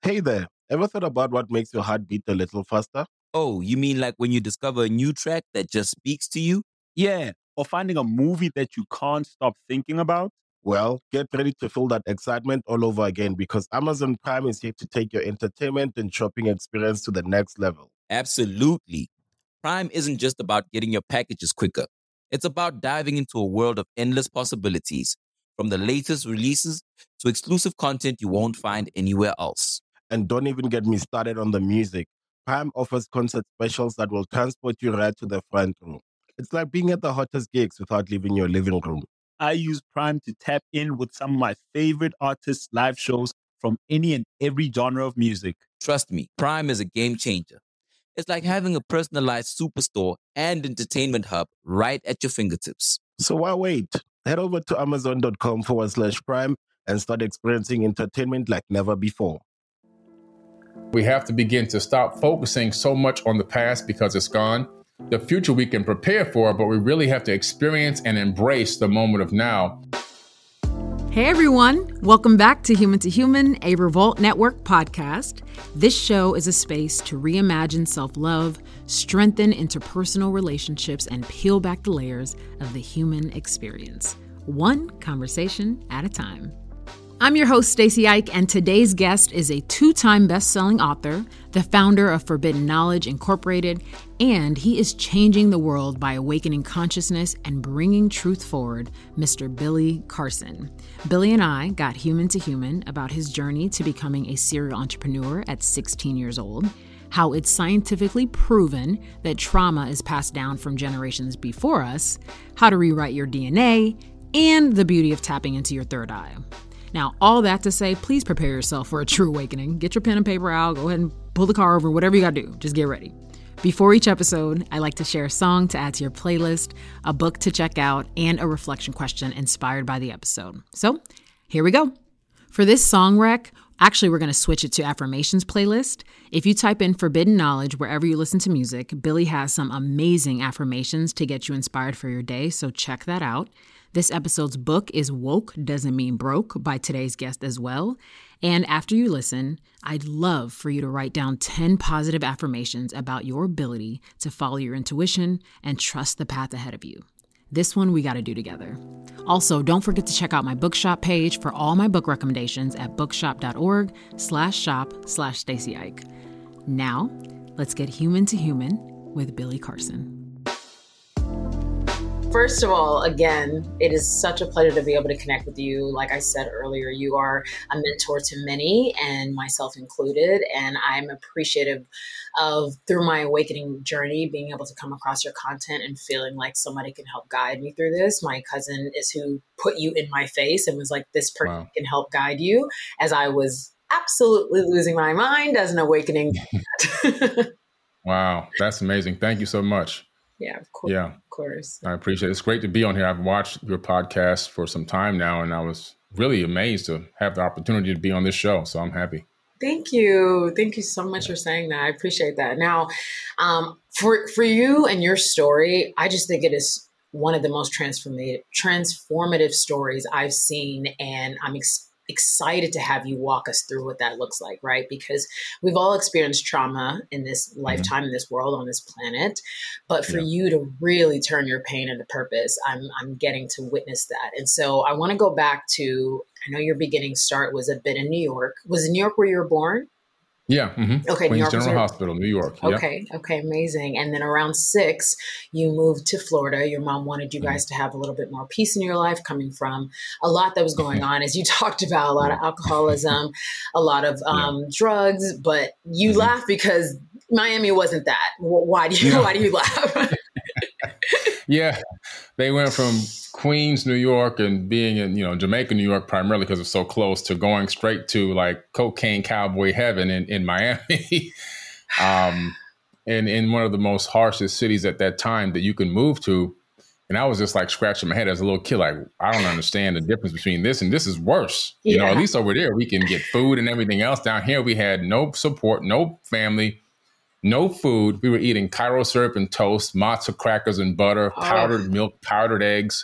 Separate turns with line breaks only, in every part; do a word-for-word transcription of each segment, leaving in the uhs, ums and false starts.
Hey there, ever thought about what makes your heart beat a little faster?
Oh, you mean like when you discover a new track that just speaks to you?
Yeah, or finding a movie that you can't stop thinking about?
Well, get ready to feel that excitement all over again because Amazon Prime is here to take your entertainment and shopping experience to the next level.
Absolutely. Prime isn't just about getting your packages quicker. It's about diving into a world of endless possibilities, from the latest releases to exclusive content you won't find anywhere else.
And don't even get me started on the music. Prime offers concert specials that will transport you right to the front row. It's like being at the hottest gigs without leaving your living room.
I use Prime to tap in with some of my favorite artists' live shows from any and every genre of music.
Trust me, Prime is a game changer. It's like having a personalized superstore and entertainment hub right at your fingertips.
So why wait? Head over to amazon.com forward slash prime and start experiencing entertainment like never before.
We have to begin to stop focusing so much on the past because it's gone. The future we can prepare for, but we really have to experience and embrace the moment of now.
Hey everyone, welcome back to Human to Human, a Revolt Network podcast. This show is a space to reimagine self-love, strengthen interpersonal relationships, and peel back the layers of the human experience, one conversation at a time. I'm your host, Stacey Ike, and today's guest is a two-time best-selling author, the founder of Forbidden Knowledge Incorporated, and he is changing the world by awakening consciousness and bringing truth forward, Mister Billy Carson. Billy and I got human to human about his journey to becoming a serial entrepreneur at sixteen years old, how it's scientifically proven that trauma is passed down from generations before us, how to rewrite your D N A, and the beauty of tapping into your third eye. Now, all that to say, please prepare yourself for a true awakening. Get your pen and paper out, go ahead and pull the car over, whatever you gotta do, just get ready. Before each episode, I like to share a song to add to your playlist, a book to check out, and a reflection question inspired by the episode. So, here we go. For this song rec, actually we're gonna switch it to affirmations playlist. If you type in Forbidden Knowledge wherever you listen to music, Billy has some amazing affirmations to get you inspired for your day, so check that out. This episode's book is Woke Doesn't Mean Broke by today's guest as well. And after you listen, I'd love for you to write down ten positive affirmations about your ability to follow your intuition and trust the path ahead of you. This one we got to do together. Also, don't forget to check out my bookshop page for all my book recommendations at bookshop.org slash shop slash Stacey Ike. Now, let's get human to human with Billy Carson.
First of all, again, it is such a pleasure to be able to connect with you. Like I said earlier, you are a mentor to many, and myself included. And I'm appreciative of, through my awakening journey, being able to come across your content and feeling like somebody can help guide me through this. My cousin is who put you in my face and was like, this person wow. can help guide you, as I was absolutely losing my mind as an awakening.
Wow, that's amazing. Thank you so much.
Yeah, of course.
Yeah,
of course.
I appreciate it. It's great to be on here. I've watched your podcast for some time now, and I was really amazed to have the opportunity to be on this show. So I'm happy.
Thank you. Thank you so much for saying that. I appreciate that. Now, um, for for you and your story, I just think it is one of the most transformative transformative stories I've seen, and I'm ex- excited to have you walk us through what that looks like, right? Because we've all experienced trauma in this lifetime, mm-hmm. in this world, on this planet. But for yeah. you to really turn your pain into purpose, I'm I'm getting to witness that. And so I want to go back to, I know your beginning start was a bit in New York. Was it New York where you were born?
Yeah. Mm-hmm.
Okay.
Queens
New York
General
your...
Hospital, New York.
Okay.
Yep.
Okay. Amazing. And then around six, you moved to Florida. Your mom wanted you guys mm-hmm. to have a little bit more peace in your life, coming from a lot that was going on, as you talked about, a lot of alcoholism, a lot of um, yeah. drugs. But you mm-hmm. laugh because Miami wasn't that. Why do you? No. Why do you laugh?
Yeah, they went from Queens, New York, and being in, you know, Jamaica, New York, primarily because it's so close, to going straight to like cocaine cowboy heaven in, in Miami, um, and in one of the most harshest cities at that time that you can move to. And I was just like scratching my head as a little kid, like, I don't understand the difference between this and this is worse. Yeah. You know, at least over there, we can get food and everything else. Down here, we had no support, no family. No food. We were eating Cairo syrup and toast, matzo crackers and butter, powdered oh. milk, powdered eggs.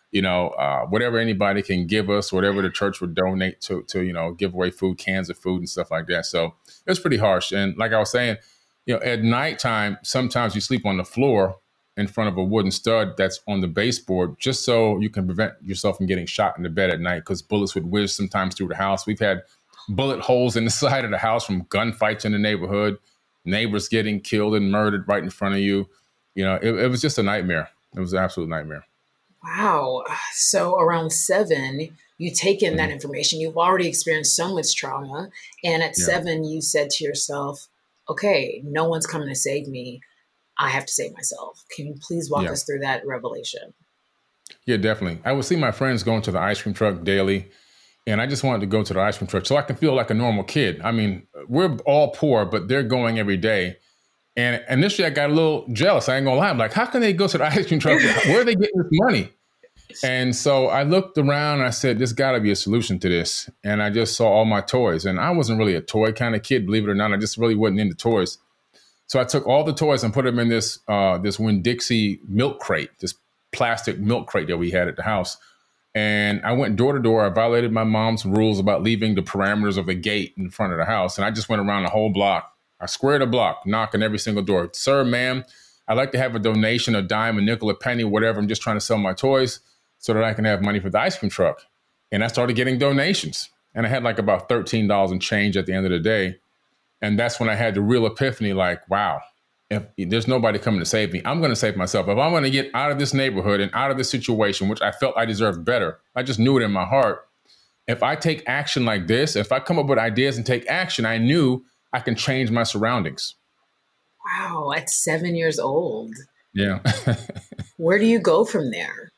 you know, uh, whatever anybody can give us, whatever the church would donate to, to, you know, give away food, cans of food and stuff like that. So it was pretty harsh. And like I was saying, you know, at nighttime, sometimes you sleep on the floor in front of a wooden stud that's on the baseboard, just so you can prevent yourself from getting shot in the bed at night, because bullets would whiz sometimes through the house. We've had bullet holes in the side of the house from gunfights in the neighborhood, neighbors getting killed and murdered right in front of you. You know, it, it was just a nightmare. It was an absolute nightmare.
Wow. So around seven, you take in mm-hmm. that information. You've already experienced so much trauma. And at yeah. seven, you said to yourself, okay, no one's coming to save me. I have to save myself. Can you please walk yeah. us through that revelation?
Yeah, definitely. I would see my friends going to the ice cream truck daily, and I just wanted to go to the ice cream truck so I can feel like a normal kid. I mean, we're all poor, but they're going every day. And initially I got a little jealous. I ain't gonna lie. I'm like, how can they go to the ice cream truck? Where are they getting this money? And so I looked around and I said, there's gotta be a solution to this. And I just saw all my toys, and I wasn't really a toy kind of kid, believe it or not. I just really wasn't into toys. So I took all the toys and put them in this uh, this Winn-Dixie milk crate, this plastic milk crate that we had at the house. And I went door to door. I violated my mom's rules about leaving the parameters of the gate in front of the house. And I just went around the whole block. I squared a block, knocking every single door. Sir, ma'am, I'd like to have a donation, a dime, a nickel, a penny, whatever. I'm just trying to sell my toys so that I can have money for the ice cream truck. And I started getting donations. And I had like about thirteen dollars and change at the end of the day. And that's when I had the real epiphany, like, wow, if there's nobody coming to save me, I'm going to save myself. If I'm going to get out of this neighborhood and out of this situation, which I felt I deserved better, I just knew it in my heart. If I take action like this, if I come up with ideas and take action, I knew I can change my surroundings.
Wow, at seven years old.
Yeah.
Where do you go from there?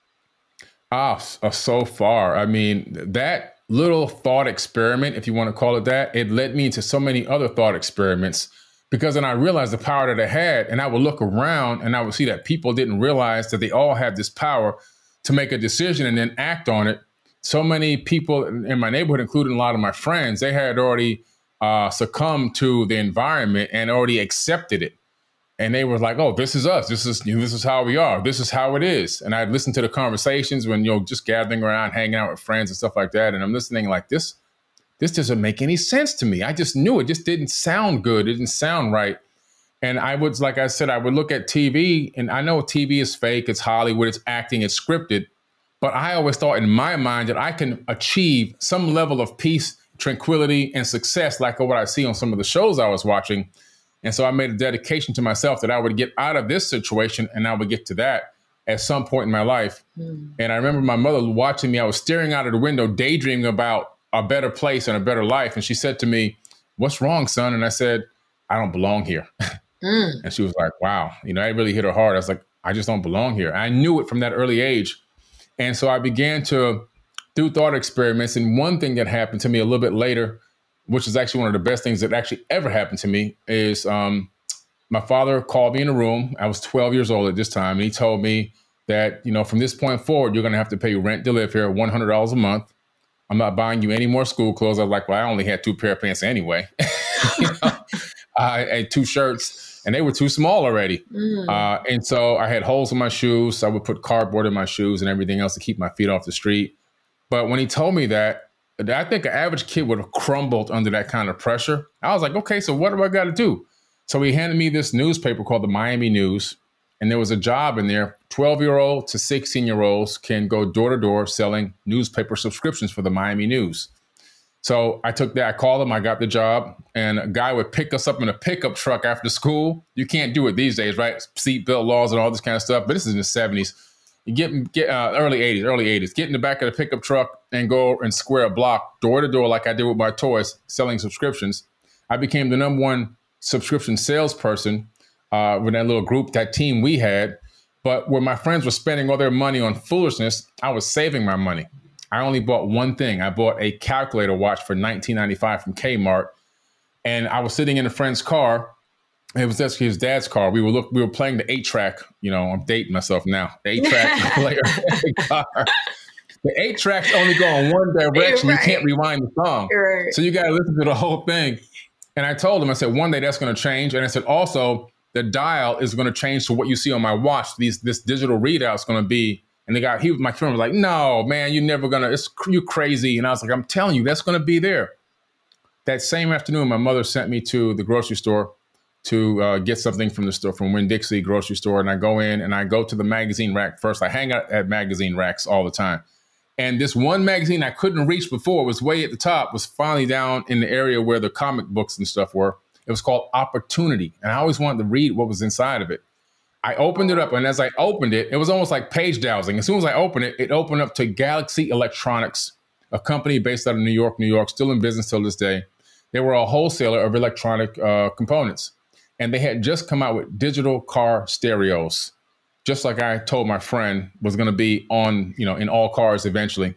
Ah, so far. I mean, that little thought experiment, if you want to call it that, it led me into so many other thought experiments, because then I realized the power that I had, and I would look around and I would see that people didn't realize that they all have this power to make a decision and then act on it. So many people in my neighborhood, including a lot of my friends, they had already uh, succumbed to the environment and already accepted it. And they were like, oh, this is us. This is this is how we are. This is how it is. And I'd listen to the conversations when, you know, just gathering around, hanging out with friends and stuff like that. And I'm listening like, this, this doesn't make any sense to me. I just knew it just didn't sound good. It didn't sound right. And I would, like I said, I would look at T V, and I know T V is fake. It's Hollywood. It's acting. It's scripted. But I always thought in my mind that I can achieve some level of peace, tranquility, and success like what I see on some of the shows I was watching. And so I made a dedication to myself that I would get out of this situation and I would get to that at some point in my life. Mm. And I remember my mother watching me. I was staring out of the window, daydreaming about a better place and a better life. And she said to me, what's wrong, son? And I said, I don't belong here. Mm. And she was like, wow, you know, I really hit her hard. I was like, I just don't belong here. I knew it from that early age. And so I began to do thought experiments. And one thing that happened to me a little bit later, which is actually one of the best things that actually ever happened to me, is um, my father called me in a room. I was twelve years old at this time. And he told me that, you know, from this point forward, you're going to have to pay rent to live here, one hundred dollars a month. I'm not buying you any more school clothes. I was like, well, I only had two pair of pants anyway. you know? I had two shirts and they were too small already. Mm. Uh, and so I had holes in my shoes. I would put cardboard in my shoes and everything else to keep my feet off the street. But when he told me that, I think an average kid would have crumbled under that kind of pressure. I was like, okay, so what do I got to do? So he handed me this newspaper called the Miami News. And there was a job in there. twelve-year-old to sixteen-year-olds can go door to door selling newspaper subscriptions for the Miami News. So I took that. I called him. I got the job. And a guy would pick us up in a pickup truck after school. You can't do it these days, right? Seatbelt laws and all this kind of stuff. But this is in the seventies. You get, get uh, early eighties, early eighties, get in the back of the pickup truck and go and square a block door to door like I did with my toys, selling subscriptions. I became the number one subscription salesperson uh, with that little group, that team we had. But when my friends were spending all their money on foolishness, I was saving my money. I only bought one thing. I bought a calculator watch for nineteen ninety-five from Kmart. And I was sitting in a friend's car. It was actually his dad's car. We were look. We were playing the eight track. You know, I'm dating myself now. The eight track player car. The eight tracks only go in one direction. Right. You can't rewind the song, right. So you got to listen to the whole thing. And I told him, I said, one day that's going to change. And I said, also, the dial is going to change to what you see on my watch. These this digital readout is going to be And the guy, he was my friend was like, no, man, you're never gonna, it's you crazy. And I was like, I'm telling you, that's gonna be there. That same afternoon, my mother sent me to the grocery store to uh, get something from the store, from Winn-Dixie grocery store. And I go in and I go to the magazine rack first. I hang out at magazine racks all the time. And this one magazine I couldn't reach before, was way at the top, was finally down in the area where the comic books and stuff were. It was called Opportunity. And I always wanted to read what was inside of it. I opened it up, and as I opened it, it was almost like page dowsing. As soon as I opened it, it opened up to Galaxy Electronics, a company based out of New York, New York, still in business till this day. They were a wholesaler of electronic uh, components. And they had just come out with digital car stereos, just like I told my friend was going to be on, you know, in all cars eventually.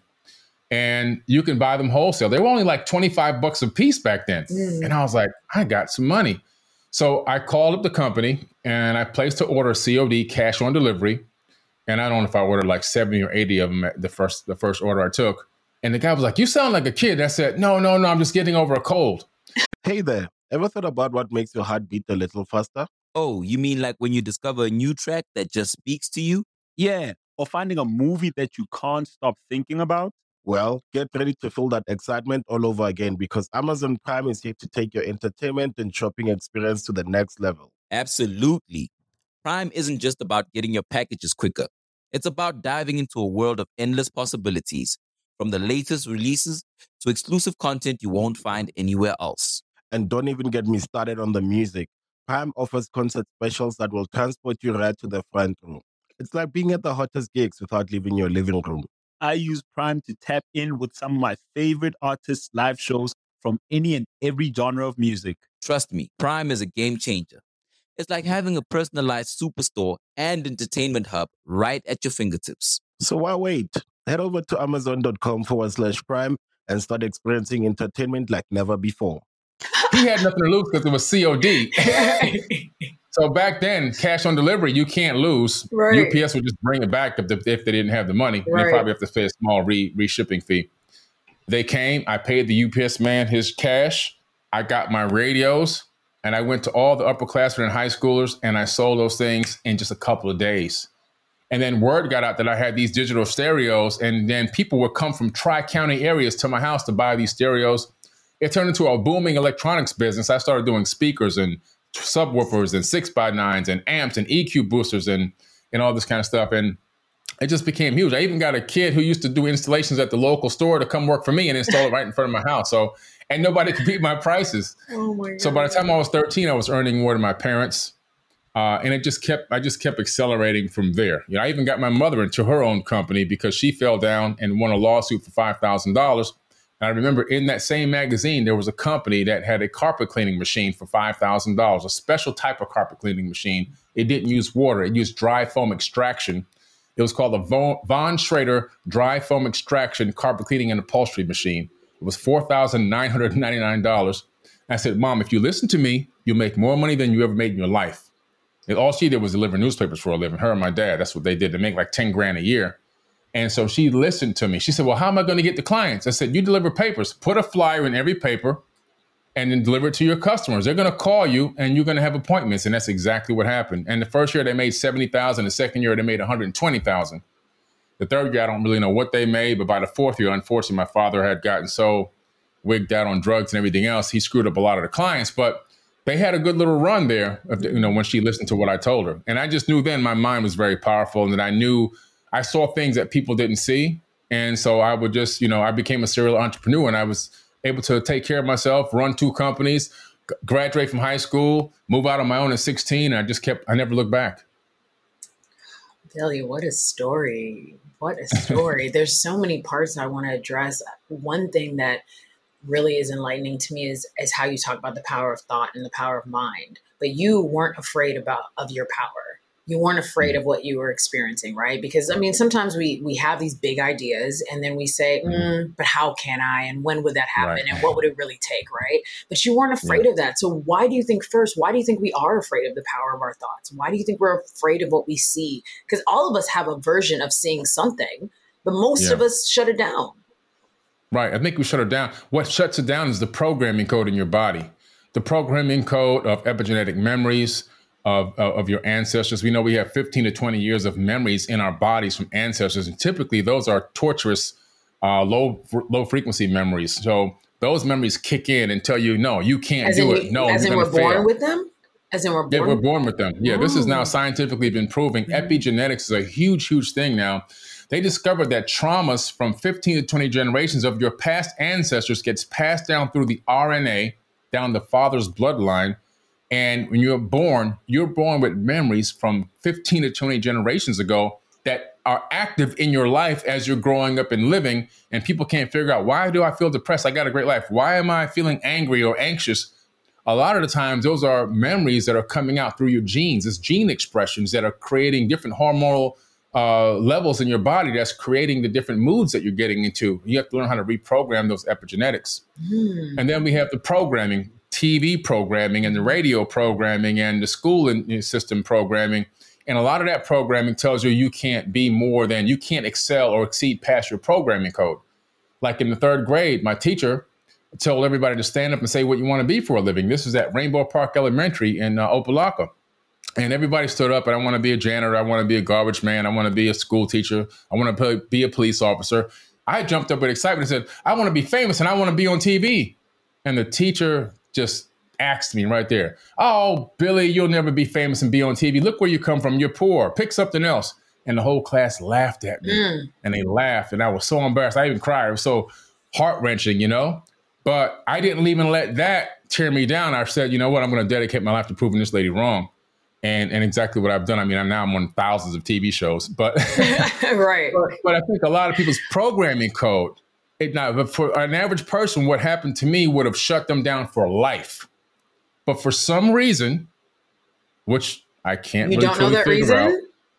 And you can buy them wholesale. They were only like twenty-five bucks a piece back then. Mm. And I was like, I got some money. So I called up the company and I placed an order, C O D, cash on delivery. And I don't know if I ordered like seventy or eighty of them at the first, the first order I took. And the guy was like, you sound like a kid. I said, no, no, no, I'm just getting over a cold.
Hey there. Ever thought about what makes your heart beat a little faster?
Oh, you mean like when you discover a new track that just speaks to you?
Yeah. Or finding a movie that you can't stop thinking about?
Well, get ready to feel that excitement all over again, because Amazon Prime is here to take your entertainment and shopping experience to the next level.
Absolutely. Prime isn't just about getting your packages quicker. It's about diving into a world of endless possibilities, from the latest releases to exclusive content you won't find anywhere else.
And don't even get me started on the music. Prime offers concert specials that will transport you right to the front row. It's like being at the hottest gigs without leaving your living room.
I use Prime to tap in with some of my favorite artists' live shows from any and every genre of music.
Trust me, Prime is a game changer. It's like having a personalized superstore and entertainment hub right at your fingertips.
So why wait? Head over to amazon.com forward slash Prime and start experiencing entertainment like never before.
He had nothing to lose because it was C O D. So back then, cash on delivery, you can't lose. Right. U P S would just bring it back if, the, if they didn't have the money. Right. And they probably have to pay a small re, re-shipping fee. They came, I paid the U P S man his cash. I got my radios, and I went to all the upperclassmen and high schoolers, and I sold those things in just a couple of days. And then word got out that I had these digital stereos, and then people would come from tri-county areas to my house to buy these stereos. It turned into a booming electronics business. I started doing speakers and subwoofers and six by nines and amps and E Q boosters and, and all this kind of stuff. And it just became huge. I even got a kid who used to do installations at the local store to come work for me and install it right in front of my house. So, and nobody could beat my prices.
Oh my God.
So by the time I was thirteen, I was earning more than my parents. Uh, and it just kept, I just kept accelerating from there. You know, I even got my mother into her own company because she fell down and won a lawsuit for five thousand dollars. And I remember in that same magazine, there was a company that had a carpet cleaning machine for five thousand dollars, a special type of carpet cleaning machine. It didn't use water. It used dry foam extraction. It was called the Von Schrader Dry Foam Extraction Carpet Cleaning and Upholstery Machine. It was four thousand nine hundred ninety-nine dollars. I said, Mom, if you listen to me, you'll make more money than you ever made in your life. And all she did was deliver newspapers for a living. Her and my dad, that's what they did. They make like ten grand a year. And so she listened to me. She said, well, how am I going to get the clients? I said, you deliver papers. Put a flyer in every paper and then deliver it to your customers. They're going to call you and you're going to have appointments. And that's exactly what happened. And the first year they made seventy thousand dollars. The second year they made one hundred twenty thousand dollars. The third year, I don't really know what they made. But by the fourth year, unfortunately, my father had gotten so wigged out on drugs and everything else, he screwed up a lot of the clients. But they had a good little run there, you know, when she listened to what I told her. And I just knew then my mind was very powerful and that I knew I saw things that people didn't see. And so I would just, you know, I became a serial entrepreneur and I was able to take care of myself, run two companies, g- graduate from high school, move out on my own at sixteen. And I just kept, I never looked back.
Billy, what a story. What a story. There's so many parts I want to address. One thing that really is enlightening to me is, is how you talk about the power of thought and the power of mind. But you weren't afraid about of your power. You weren't afraid of what you were experiencing, right? Because, I mean, sometimes we we have these big ideas and then we say, mm, but how can I? And when would that happen? Right. And what would it really take, right? But you weren't afraid yeah. of that. So why do you think first, why do you think we are afraid of the power of our thoughts? Why do you think we're afraid of what we see? Because all of us have a version of seeing something, but most yeah. of us shut it down.
Right. I think we shut it down. What shuts it down is the programming code in your body. The programming code of epigenetic memories, of, of your ancestors. We know we have fifteen to twenty years of memories in our bodies from ancestors. And typically those are torturous, uh, low, low frequency memories. So those memories kick in and tell you, no, you can't
as
do
in,
it. No,
as
you're
in we're
fail.
born with them? As in we're born?
Yeah, we're born with them. Yeah, oh. This is now scientifically been proven.
Mm-hmm.
Epigenetics is a huge, huge thing now. They discovered that traumas from fifteen to twenty generations of your past ancestors gets passed down through the R N A, down the father's bloodline. And when you're born, you're born with memories from fifteen to twenty generations ago that are active in your life as you're growing up and living. And people can't figure out, why do I feel depressed? I got a great life. Why am I feeling angry or anxious? A lot of the times, those are memories that are coming out through your genes. It's gene expressions that are creating different hormonal uh, levels in your body that's creating the different moods that you're getting into. You have to learn how to reprogram those epigenetics. Mm. And then we have the programming, T V programming and the radio programming and the school system programming. And a lot of that programming tells you you can't be more than, you can't excel or exceed past your programming code. Like in the third grade, my teacher told everybody to stand up and say what you want to be for a living. This is at Rainbow Park Elementary in uh, Opelika. And everybody stood up, and I want to be a janitor. I want to be a garbage man. I want to be a school teacher. I want to be a police officer. I jumped up with excitement and said, I want to be famous and I want to be on T V. And the teacher just asked me right there, oh, Billy, you'll never be famous and be on T V. Look where you come from. You're poor. Pick something else. And the whole class laughed at me. Mm. And they laughed. And I was so embarrassed. I even cried. It was so heart-wrenching, you know? But I didn't even let that tear me down. I said, you know what? I'm going to dedicate my life to proving this lady wrong. And and exactly what I've done. I mean, I'm now I'm on thousands of T V shows. But,
right.
but, but I think a lot of people's programming code, it not, but for an average person, what happened to me would have shut them down for life. But for some reason, which I can't
you
really
don't know that
figure
reason?
out,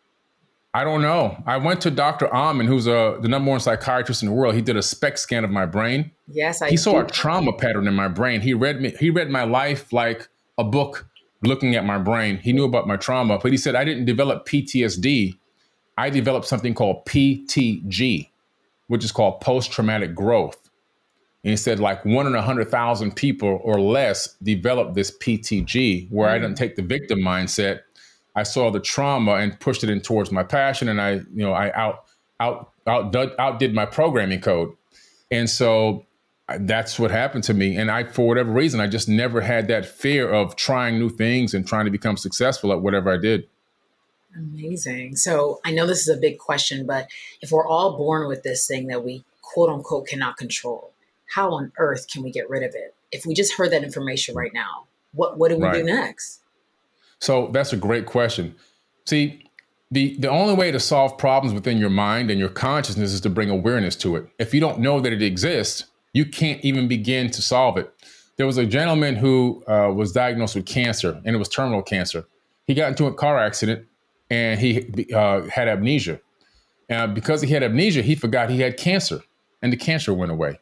I don't know. I went to Doctor Amen, who's a, the number one psychiatrist in the world. He did a SPECT scan of my brain.
Yes, I
He saw
do.
a trauma pattern in my brain. He read me. He read my life like a book, looking at my brain. He knew about my trauma, but he said I didn't develop P T S D. I developed something called P T G, which is called post-traumatic growth. And he said like one in a hundred thousand people or less develop this P T G, where mm. I didn't take the victim mindset. I saw the trauma and pushed it in towards my passion, and I, you know, I out out out outdid my programming code, and so that's what happened to me. And I, for whatever reason, I just never had that fear of trying new things and trying to become successful at whatever I did.
Amazing. So I know this is a big question, but if we're all born with this thing that we quote unquote cannot control, how on earth can we get rid of it? If we just heard that information right now, what what do we right. do next?
So that's a great question. See, the, the only way to solve problems within your mind and your consciousness is to bring awareness to it. If you don't know that it exists, you can't even begin to solve it. There was a gentleman who uh, was diagnosed with cancer, and it was terminal cancer. He got into a car accident, and he uh, had amnesia. And because he had amnesia, he forgot he had cancer, and the cancer went away.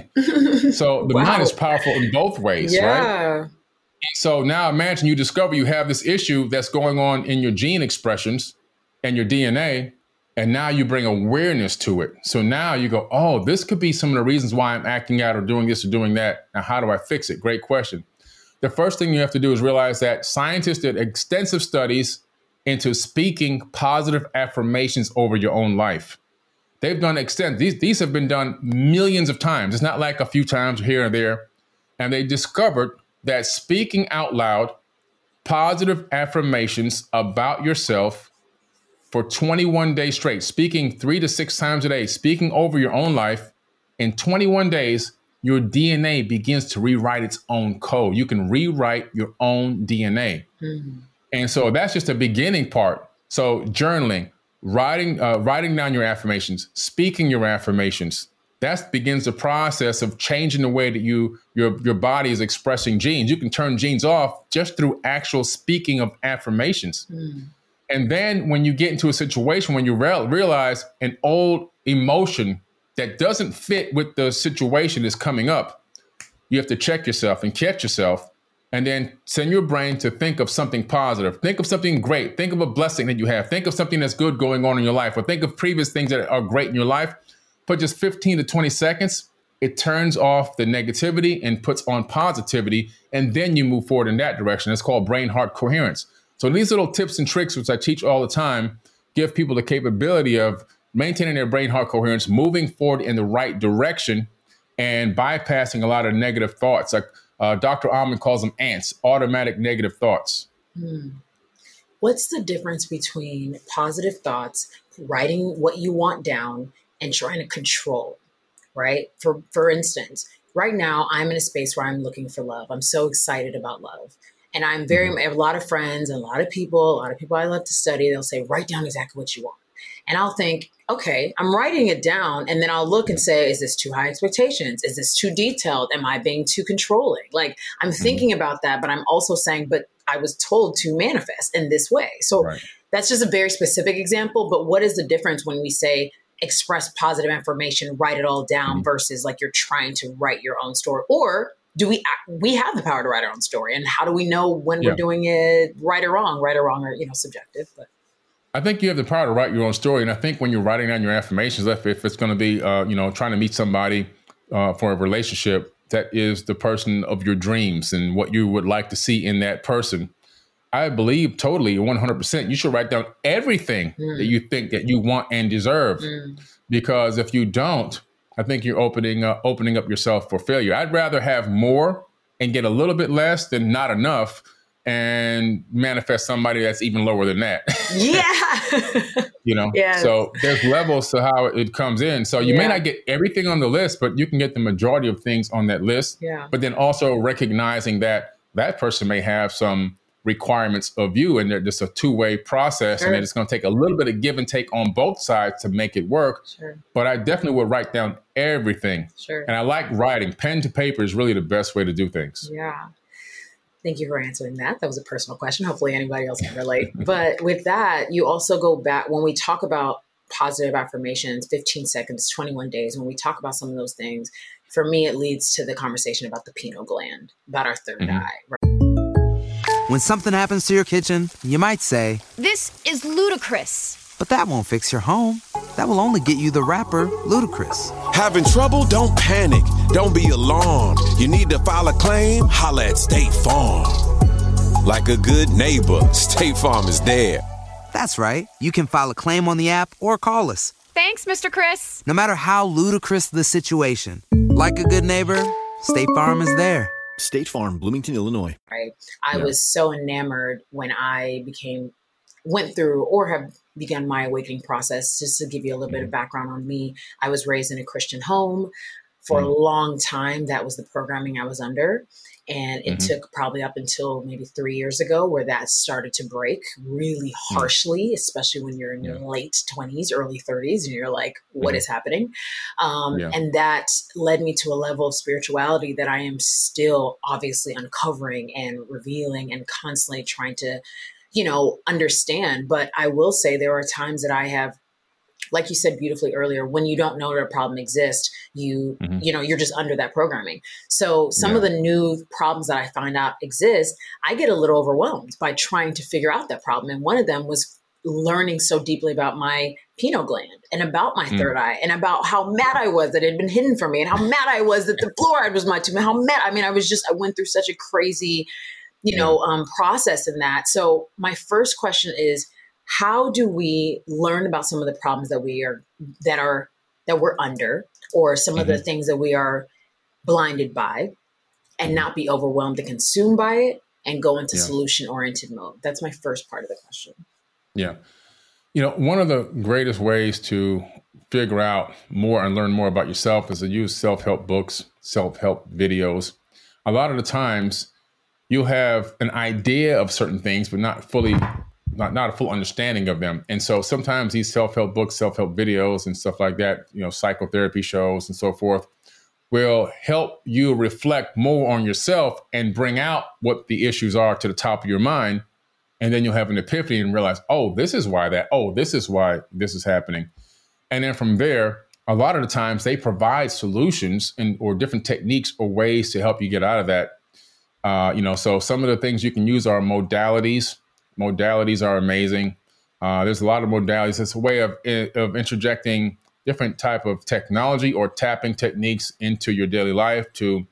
So the wow. mind is powerful in both ways,
yeah.
right? So now imagine you discover you have this issue that's going on in your gene expressions and your D N A, and now you bring awareness to it. So now you go, oh, this could be some of the reasons why I'm acting out or doing this or doing that. Now, how do I fix it? Great question. The first thing you have to do is realize that scientists did extensive studies into speaking positive affirmations over your own life. They've done extent. These, these have been done millions of times. It's not like a few times here and there. And they discovered that speaking out loud positive affirmations about yourself for twenty-one days straight, speaking three to six times a day, speaking over your own life, in twenty-one days, your D N A begins to rewrite its own code. You can rewrite your own D N A. Mm-hmm. And so that's just a beginning part. So journaling, writing, uh, writing down your affirmations, speaking your affirmations, that begins the process of changing the way that you your your body is expressing genes. You can turn genes off just through actual speaking of affirmations. Mm. And then when you get into a situation when you re- realize an old emotion that doesn't fit with the situation is coming up, you have to check yourself and catch yourself, and then send your brain to think of something positive. Think of something great. Think of a blessing that you have. Think of something that's good going on in your life, or think of previous things that are great in your life. For just fifteen to twenty seconds, it turns off the negativity and puts on positivity, and then you move forward in that direction. It's called brain-heart coherence. So these little tips and tricks, which I teach all the time, give people the capability of maintaining their brain heart coherence, moving forward in the right direction, and bypassing a lot of negative thoughts. Like uh, Doctor Amen calls them ants, automatic negative thoughts.
Hmm. What's the difference between positive thoughts, writing what you want down, and trying to control, right? For for instance, right now I'm in a space where I'm looking for love. I'm so excited about love. And I'm very, I have a lot of friends and a lot of people, a lot of people I love to study. They'll say, write down exactly what you want. And I'll think, okay, I'm writing it down. And then I'll look and say, is this too high expectations? Is this too detailed? Am I being too controlling? Like I'm thinking about that, but I'm also saying, but I was told to manifest in this way. So right. That's just a very specific example. But what is the difference when we say express positive information, write it all down mm-hmm. versus like you're trying to write your own story? Or do we we have the power to write our own story? And how do we know when yeah. we're doing it right or wrong? Right or wrong are, you know, subjective. But
I think you have the power to write your own story. And I think when you're writing down your affirmations, if, if it's going to be, uh, you know, trying to meet somebody uh, for a relationship that is the person of your dreams and what you would like to see in that person, I believe totally one hundred percent you should write down everything mm. that you think that you want and deserve. Mm. Because if you don't, I think you're opening up, opening up yourself for failure. I'd rather have more and get a little bit less than not enough and manifest somebody that's even lower than that.
Yeah.
You know, yes. So there's levels to how it comes in. So you yeah. may not get everything on the list, but you can get the majority of things on that list.
Yeah.
But then also recognizing that that person may have some requirements of you, and they're just a two-way process, sure. and it's going to take a little bit of give and take on both sides to make it work.
Sure.
But I definitely would write down everything.
Sure.
And I like writing. Pen to paper is really the best way to do things.
Yeah. Thank you for answering that. That was a personal question. Hopefully anybody else can relate. But with that, you also go back when we talk about positive affirmations, fifteen seconds, twenty-one days, when we talk about some of those things, for me, it leads to the conversation about the pineal gland, about our third mm-hmm. eye. Right?
When something happens to your kitchen, you might say,
"This is ludicrous."
But that won't fix your home. That will only get you the rapper, Ludacris.
Having trouble? Don't panic. Don't be alarmed. You need to file a claim? Holla at State Farm. Like a good neighbor, State Farm is there.
That's right. You can file a claim on the app or call us.
Thanks, Mister Chris.
No matter how ludicrous the situation, like a good neighbor, State Farm is there.
State Farm, Bloomington, Illinois.
Right. I
Yeah.
was so enamored when I became, went through or have begun my awakening process. Just to give you a little bit of background on me, I was raised in a Christian home. For a long time, that was the programming I was under. And it
Mhm.
took probably up until maybe three years ago where that started to break really harshly, especially when you're in your
Yeah.
late twenties, early thirties, and you're like, what
Mhm.
is happening? Um,
Yeah.
And that led me to a level of spirituality that I am still obviously uncovering and revealing and constantly trying to, you know, understand. But I will say there are times that I have, like you said beautifully earlier, when you don't know that a problem exists, you,
Mhm.
you know, you're just under that programming. So some
Yeah.
of the new problems that I find out exist, I get a little overwhelmed by trying to figure out that problem. And one of them was learning so deeply about my pineal gland and about my
Mm.
third eye and about how mad I was that it had been hidden from me and how mad I was that the fluoride was my tumor, how mad, I mean, I was just, I went through such a crazy, you know, um, process in that. So my first question is, how do we learn about some of the problems that we are, that are, that we're under, or some of the
Mhm.
things that we are blinded by, and not be overwhelmed and consumed by it and go into
Yeah.
solution oriented mode? That's my first part of the question.
Yeah. You know, one of the greatest ways to figure out more and learn more about yourself is to use self-help books, self-help videos. A lot of the times you'll have an idea of certain things, but not fully, not, not a full understanding of them. And so sometimes these self-help books, self-help videos and stuff like that, you know, psychotherapy shows and so forth, will help you reflect more on yourself and bring out what the issues are to the top of your mind. And then you'll have an epiphany and realize, oh, this is why that, oh, this is why this is happening. And then from there, a lot of the times they provide solutions and or different techniques or ways to help you get out of that. Uh, you know, so some of the things you can use are modalities. Modalities are amazing. Uh, there's a lot of modalities. It's a way of, of interjecting different type of technology or tapping techniques into your daily life to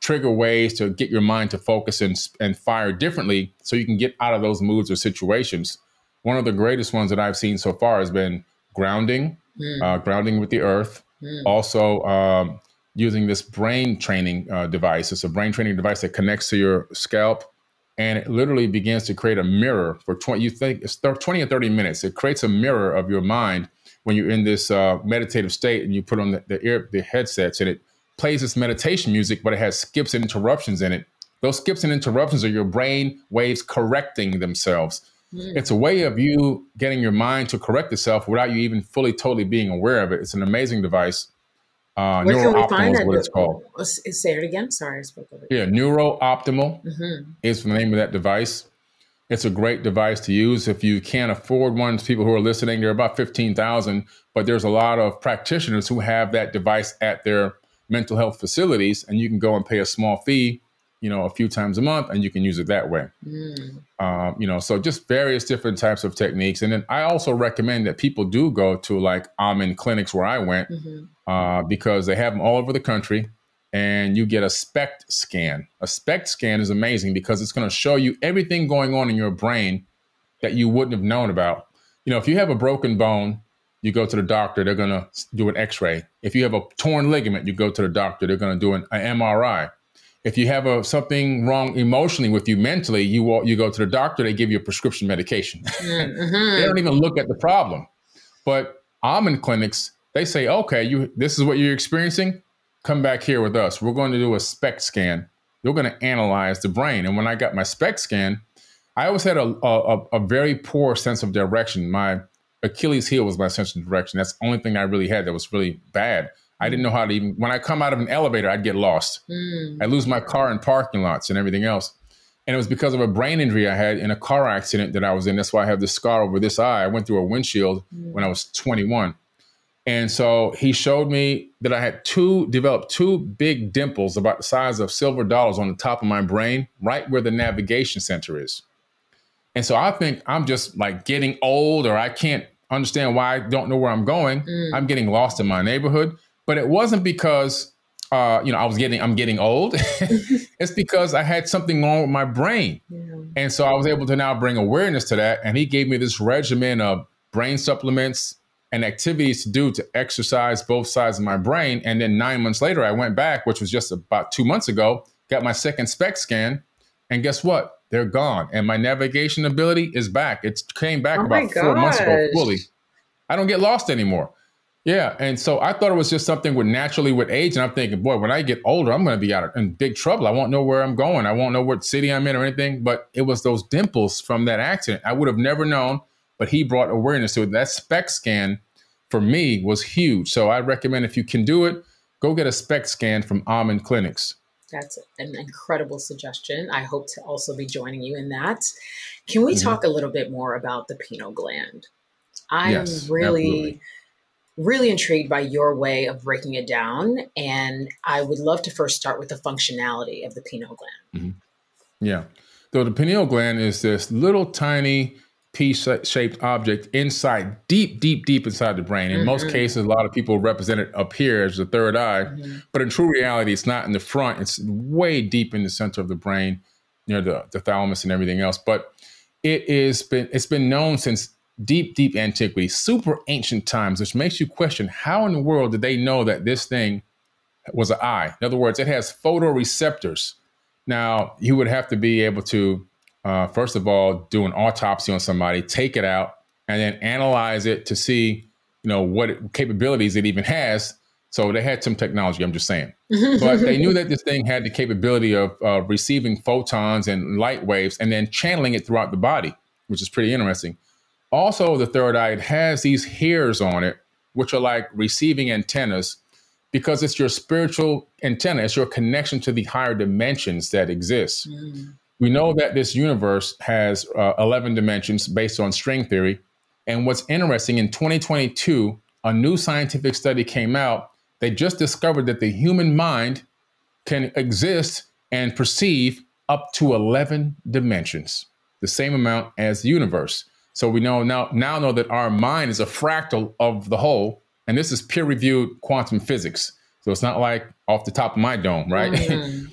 trigger ways to get your mind to focus and, and fire differently so you can get out of those moods or situations. One of the greatest ones that I've seen so far has been grounding, mm. uh, grounding with the earth. Mm. Also um, using this brain training uh, device. It's a brain training device that connects to your scalp, and it literally begins to create a mirror for twenty, you think it's twenty or thirty minutes. It creates a mirror of your mind when you're in this uh, meditative state, and you put on the, the ear, the headsets, and it plays this meditation music, but it has skips and interruptions in it. Those skips and interruptions are your brain waves correcting themselves. Mm. It's a way of you getting your mind to correct itself without you even fully, totally being aware of it. It's an amazing device. Uh,
Where can we
Neuro
find
Optimal is
that?
what it's called.
Say it again. Sorry, I spoke over it.
Yeah, Neuro Optimal
Mm-hmm.
is the name of that device. It's a great device to use. If you can't afford one, people who are listening, they're about fifteen thousand, but there's a lot of practitioners who have that device at their mental health facilities, and you can go and pay a small fee, you know, a few times a month, and you can use it that way. Mm. Um, you know, so just various different types of techniques. And then I also recommend that people do go to like Amen clinics where I went, mm-hmm. uh, because they have them all over the country, and you get a SPECT scan. A SPECT scan is amazing because it's going to show you everything going on in your brain that you wouldn't have known about. You know, if you have a broken bone, you go to the doctor, they're going to do an x-ray. If you have a torn ligament, you go to the doctor, they're going to do an, an M R I. If you have a, something wrong emotionally with you mentally, you walk, you go to the doctor, they give you a prescription medication. Mm-hmm. They don't even look at the problem. But Amen clinics, they say, okay, you this is what you're experiencing. Come back here with us. We're going to do a SPECT scan. You're going to analyze the brain. And when I got my SPECT scan, I always had a, a, a very poor sense of direction. My Achilles heel was my sense of direction. That's the only thing I really had that was really bad. I didn't know how to even, when I come out of an elevator, I'd get lost. Mm. I lose my car in parking lots and everything else. And it was because of a brain injury I had in a car accident that I was in. That's why I have this scar over this eye. I went through a windshield mm. when I was twenty-one. And so he showed me that I had two, developed two big dimples about the size of silver dollars on the top of my brain, right where the navigation center is. And so I think I'm just like getting old, or I can't understand why I don't know where I'm going. Mm. I'm getting lost in my neighborhood. But it wasn't because, uh, you know, I was getting, I'm getting old. It's because I had something wrong with my brain. Yeah. And so I was able to now bring awareness to that. And he gave me this regimen of brain supplements and activities to do to exercise both sides of my brain. And then nine months later, I went back, which was just about two months ago, got my second SPECT scan. And guess what? They're gone. And my navigation ability is back. It came back oh about four months ago fully. I don't get lost anymore. Yeah. And so I thought it was just something with naturally with age. And I'm thinking, boy, when I get older, I'm going to be out in big trouble. I won't know where I'm going. I won't know what city I'm in or anything. But it was those dimples from that accident. I would have never known, but he brought awareness to it. That SPECT scan for me was huge. So I recommend if you can do it, go get a SPECT scan from Amen Clinics. That's
an incredible suggestion. I hope to also be joining you in that. Can we mm-hmm. talk a little bit more about the pineal gland? I'm yes, really... Absolutely. really intrigued by your way of breaking it down. And I would love to first start with the functionality of the pineal gland.
Mm-hmm. Yeah. So the pineal gland is this little tiny pea-shaped object inside, deep, deep, deep inside the brain. In mm-hmm. most cases, a lot of people represent it up here as the third eye. Mm-hmm. But in true reality, it's not in the front. It's way deep in the center of the brain, near the, the thalamus and everything else. But it is been it's been known since deep, deep antiquity, super ancient times, which makes you question how in the world did they know that this thing was an eye? In other words, it has photoreceptors. Now, you would have to be able to, uh, first of all, do an autopsy on somebody, take it out, and then analyze it to see, you know, what it, capabilities it even has. So they had some technology, I'm just saying. But they knew that this thing had the capability of uh, receiving photons and light waves and then channeling it throughout the body, which is pretty interesting. Also, the third eye, it has these hairs on it, which are like receiving antennas, because it's your spiritual antenna. It's your connection to the higher dimensions that exist. Mm. We know that this universe has uh, eleven dimensions based on string theory. And what's interesting, in twenty twenty-two, a new scientific study came out. They just discovered that the human mind can exist and perceive up to eleven dimensions, the same amount as the universe. So we know now, now know that our mind is a fractal of the whole, and this is peer-reviewed quantum physics. So it's not like off the top of my dome, right? Mm-hmm.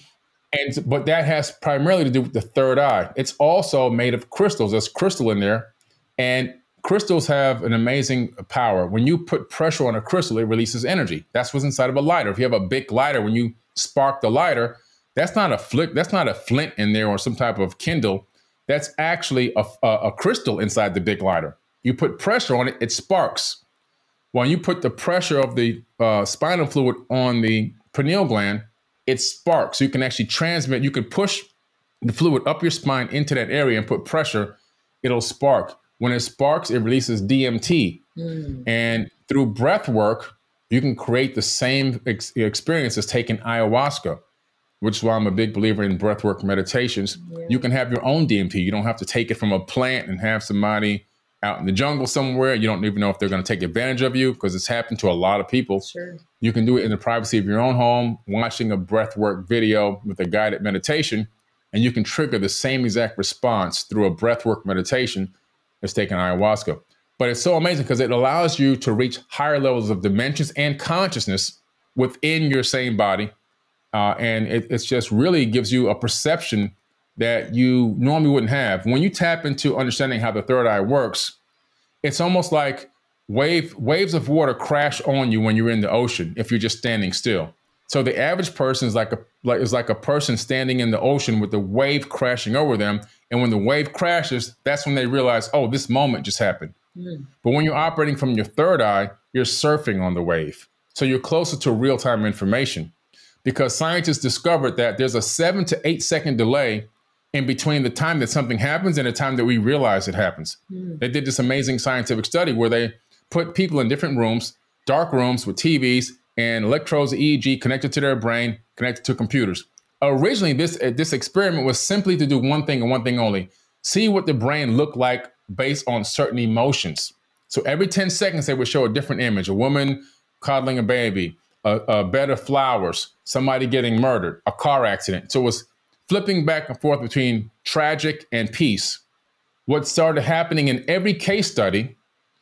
And but that has primarily to do with the third eye. It's also made of crystals. There's crystal in there. And crystals have an amazing power. When you put pressure on a crystal, it releases energy. That's what's inside of a lighter. If you have a big lighter, when you spark the lighter, that's not a flick, that's not a flint in there or some type of kindle. That's actually a, a, a crystal inside the big lighter. You put pressure on it, it sparks. When you put the pressure of the uh, spinal fluid on the pineal gland, it sparks. You can actually transmit, you can push the fluid up your spine into that area and put pressure, it'll spark. When it sparks, it releases D M T. Mm. And through breath work, you can create the same ex- experience as taking ayahuasca, which is why I'm a big believer in breath work meditations. Yeah. You can have your own D M T. You don't have to take it from a plant and have somebody out in the jungle somewhere. You don't even know if they're going to take advantage of you, because it's happened to a lot of people.
Sure.
You can do it in the privacy of your own home, watching a breath work video with a guided meditation, and you can trigger the same exact response through a breath work meditation as taking ayahuasca. But it's so amazing because it allows you to reach higher levels of dimensions and consciousness within your same body. Uh, and it it's just really gives you a perception that you normally wouldn't have. When you tap into understanding how the third eye works, it's almost like wave waves of water crash on you when you're in the ocean if you're just standing still. So the average person is like a like is like a person standing in the ocean with the wave crashing over them. And when the wave crashes, that's when they realize, oh, this moment just happened. Mm. But when you're operating from your third eye, you're surfing on the wave. So you're closer to real-time information, because scientists discovered that there's a seven to eight second delay in between the time that something happens and the time that we realize it happens. Mm. They did this amazing scientific study where they put people in different rooms, dark rooms with T Vs and electrodes of E E G connected to their brain, connected to computers. Originally, this uh, this experiment was simply to do one thing and one thing only: see what the brain looked like based on certain emotions. So every ten seconds, they would show a different image: a woman coddling a baby, a, a bed of flowers, somebody getting murdered, a car accident. So it was flipping back and forth between tragic and peace. What started happening in every case study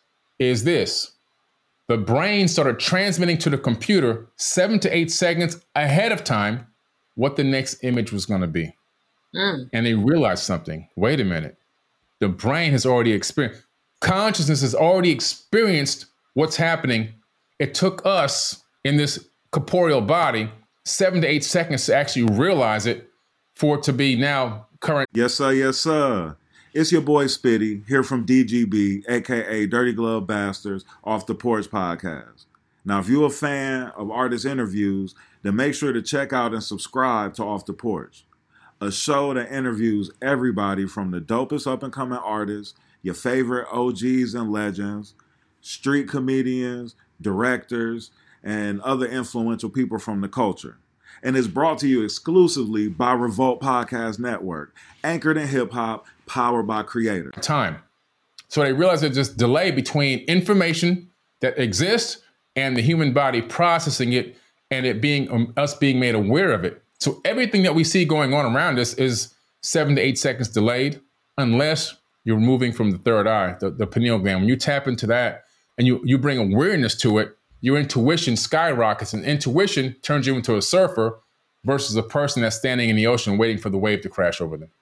is this: the brain started transmitting to the computer seven to eight seconds ahead of time what the next image was going to be. Mm. And they realized something. Wait a minute. The brain has already experienced, consciousness has already experienced what's happening. It took us in this corporeal body seven to eight seconds to actually realize it for it to be now current.
Yes, sir. Yes, sir. It's your boy Spitty here from D G B, a k a. Dirty Glove Bastards, Off the Porch Podcast. Now, if you're a fan of artist interviews, then make sure to check out and subscribe to Off the Porch, a show that interviews everybody from the dopest up-and-coming artists, your favorite O Gs and legends, street comedians, directors, and other influential people from the culture. And it's brought to you exclusively by Revolt Podcast Network, anchored in hip-hop, powered by creators.
Time. So they realized there's this delay between information that exists and the human body processing it and it being um, us being made aware of it. So everything that we see going on around us is seven to eight seconds delayed, unless you're moving from the third eye, the, the pineal gland. When you tap into that and you, you bring awareness to it, your intuition skyrockets, and intuition turns you into a surfer versus a person that's standing in the ocean waiting for the wave to crash over them.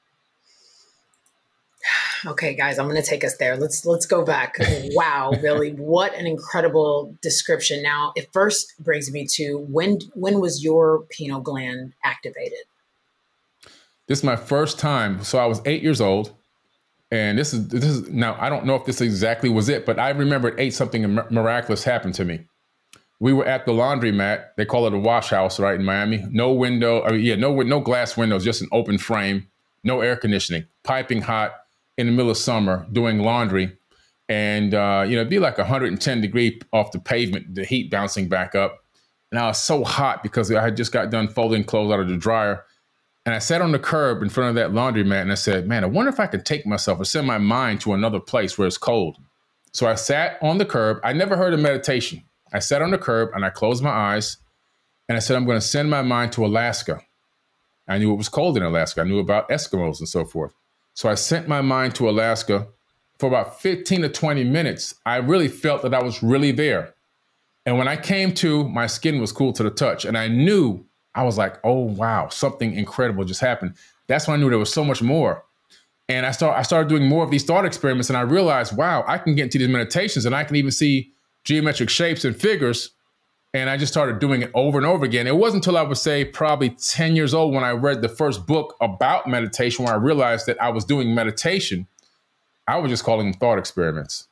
Okay, guys, I'm going to take us there. Let's let's go back. Wow, really, what an incredible description. Now, it first brings me to when when was your pineal gland activated?
This is my first time. So I was eight years old, and this is this is now I don't know if this exactly was it, but I remember at eight something miraculous happened to me. We were at the laundromat. They call it a wash house, right, in Miami. No window, I mean, yeah, no no glass windows, just an open frame, no air conditioning, piping hot. In the middle of summer doing laundry, and uh, you know, it'd be like one hundred ten degree off the pavement, the heat bouncing back up. And I was so hot because I had just got done folding clothes out of the dryer. And I sat on the curb in front of that laundromat and I said, man, I wonder if I could take myself or send my mind to another place where it's cold. So I sat on the curb. I never heard of meditation. I sat on the curb and I closed my eyes and I said, I'm going to send my mind to Alaska. I knew it was cold in Alaska. I knew about Eskimos and so forth. So I sent my mind to Alaska. For about fifteen to twenty minutes, I really felt that I was really there. And when I came to, my skin was cool to the touch. And I knew I was like, oh, wow, something incredible just happened. That's when I knew there was so much more. And I start, I started doing more of these thought experiments, and I realized, wow, I can get into these meditations and I can even see geometric shapes and figures. And I just started doing it over and over again. It wasn't until I would say probably ten years old when I read the first book about meditation where I realized that I was doing meditation. I was just calling them thought experiments.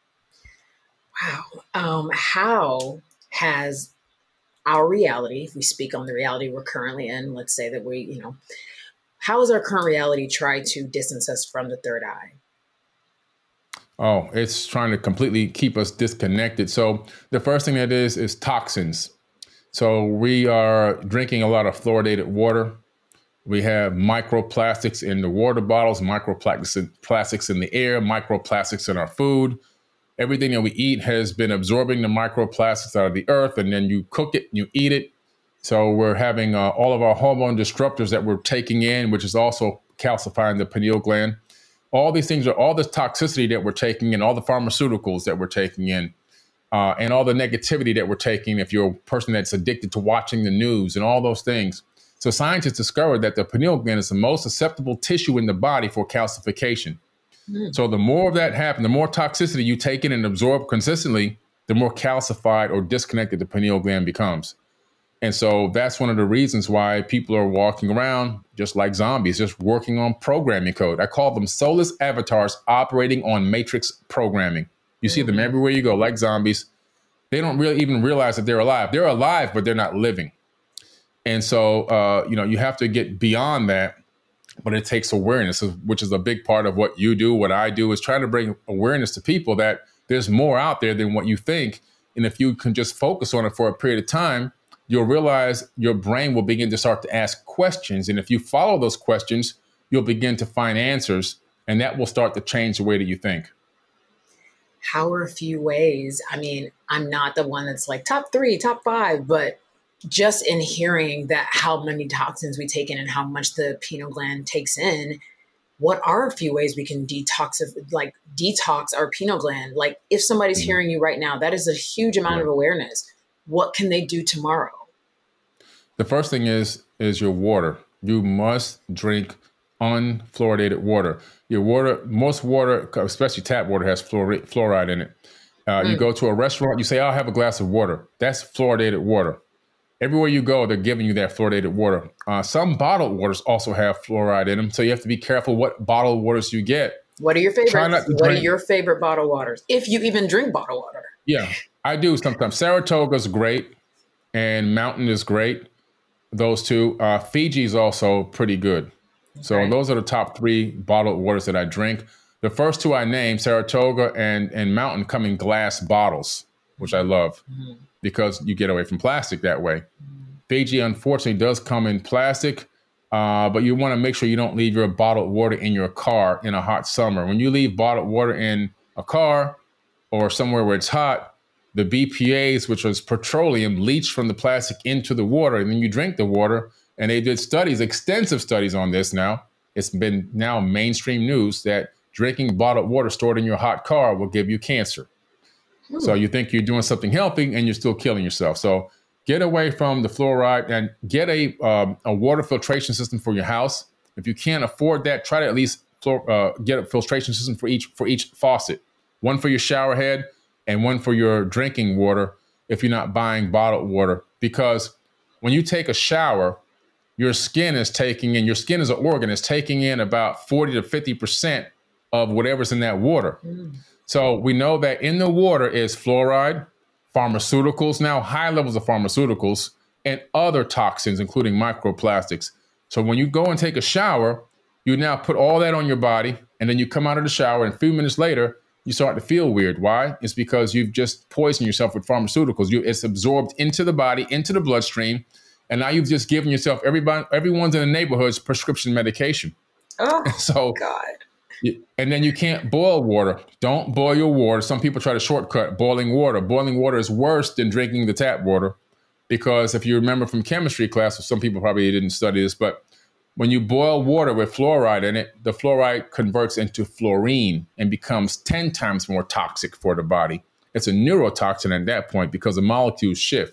Wow. Um, how has our reality, if we speak on the reality we're currently in, let's say that we, you know, how has our current reality tried to distance us from the third eye?
Oh, it's trying to completely keep us disconnected. So the first thing that is, is toxins. So we are drinking a lot of fluoridated water. We have microplastics in the water bottles, microplastics plastics in the air, microplastics in our food. Everything that we eat has been absorbing the microplastics out of the earth, and then you cook it, you eat it. So we're having uh, all of our hormone disruptors that we're taking in, which is also calcifying the pineal gland. All these things are all this toxicity that we're taking in, all the pharmaceuticals that we're taking in, uh, and all the negativity that we're taking if you're a person that's addicted to watching the news and all those things. So scientists discovered that the pineal gland is the most susceptible tissue in the body for calcification. Mm. So the more of that happens, the more toxicity you take in and absorb consistently, the more calcified or disconnected the pineal gland becomes. And so that's one of the reasons why people are walking around just like zombies, just working on programming code. I call them soulless avatars operating on matrix programming. You see them everywhere you go, like zombies. They don't really even realize that they're alive. They're alive, but they're not living. And so, uh, you know, you have to get beyond that, but it takes awareness, which is a big part of what you do. What I do is try to bring awareness to people that there's more out there than what you think. And if you can just focus on it for a period of time, you'll realize your brain will begin to start to ask questions. And if you follow those questions, you'll begin to find answers, and that will start to change the way that you think.
How are a few ways? I mean, I'm not the one that's like top three, top five, but just in hearing that how many toxins we take in and how much the pineal gland takes in, what are a few ways we can detox, like detox our pineal gland? Like if somebody's mm-hmm. hearing you right now, that is a huge amount yeah. of awareness. What can they do tomorrow?
The first thing is, is your water. You must drink unfluoridated water. Your water, most water, especially tap water, has fluoride, fluoride in it. Uh, mm. You go to a restaurant, you say, I'll have a glass of water. That's fluoridated water. Everywhere you go, they're giving you that fluoridated water. Uh, some bottled waters also have fluoride in them, so you have to be careful what bottled waters you get.
What are your favorites? What drink. are your favorite bottled waters? If you even drink bottled water.
Yeah, I do sometimes. Saratoga's great, and Mountain is great. Those two. Uh, Fiji is also pretty good. Okay. So those are the top three bottled waters that I drink. The first two I named, Saratoga and, and Mountain, come in glass bottles, which I love mm-hmm. because you get away from plastic that way. Mm-hmm. Fiji, unfortunately, does come in plastic, uh, but you want to make sure you don't leave your bottled water in your car in a hot summer. When you leave bottled water in a car or somewhere where it's hot, the B P As, which is petroleum, leach from the plastic into the water, and then you drink the water. And they did studies, extensive studies on this now. It's been now mainstream news that drinking bottled water stored in your hot car will give you cancer. Hmm. So you think you're doing something healthy and you're still killing yourself. So get away from the fluoride and get a um, a water filtration system for your house. If you can't afford that, try to at least fluor- uh, get a filtration system for each for each faucet. One for your shower head and one for your drinking water if you're not buying bottled water. Because when you take a shower, your skin is taking in, your skin as an organ is taking in about forty to fifty percent of whatever's in that water. Mm. So we know that in the water is fluoride, pharmaceuticals, now high levels of pharmaceuticals, and other toxins, including microplastics. So when you go and take a shower, you now put all that on your body, and then you come out of the shower, and a few minutes later, you start to feel weird. Why? It's because you've just poisoned yourself with pharmaceuticals. You, it's absorbed into the body, into the bloodstream, and now you've just given yourself, everybody, everyone's in the neighborhood's prescription medication.
Oh,
so,
God.
And then you can't boil water. Don't boil your water. Some people try to shortcut boiling water. Boiling water is worse than drinking the tap water because if you remember from chemistry class, some people probably didn't study this, but when you boil water with fluoride in it, the fluoride converts into fluorine and becomes ten times more toxic for the body. It's a neurotoxin at that point because the molecules shift.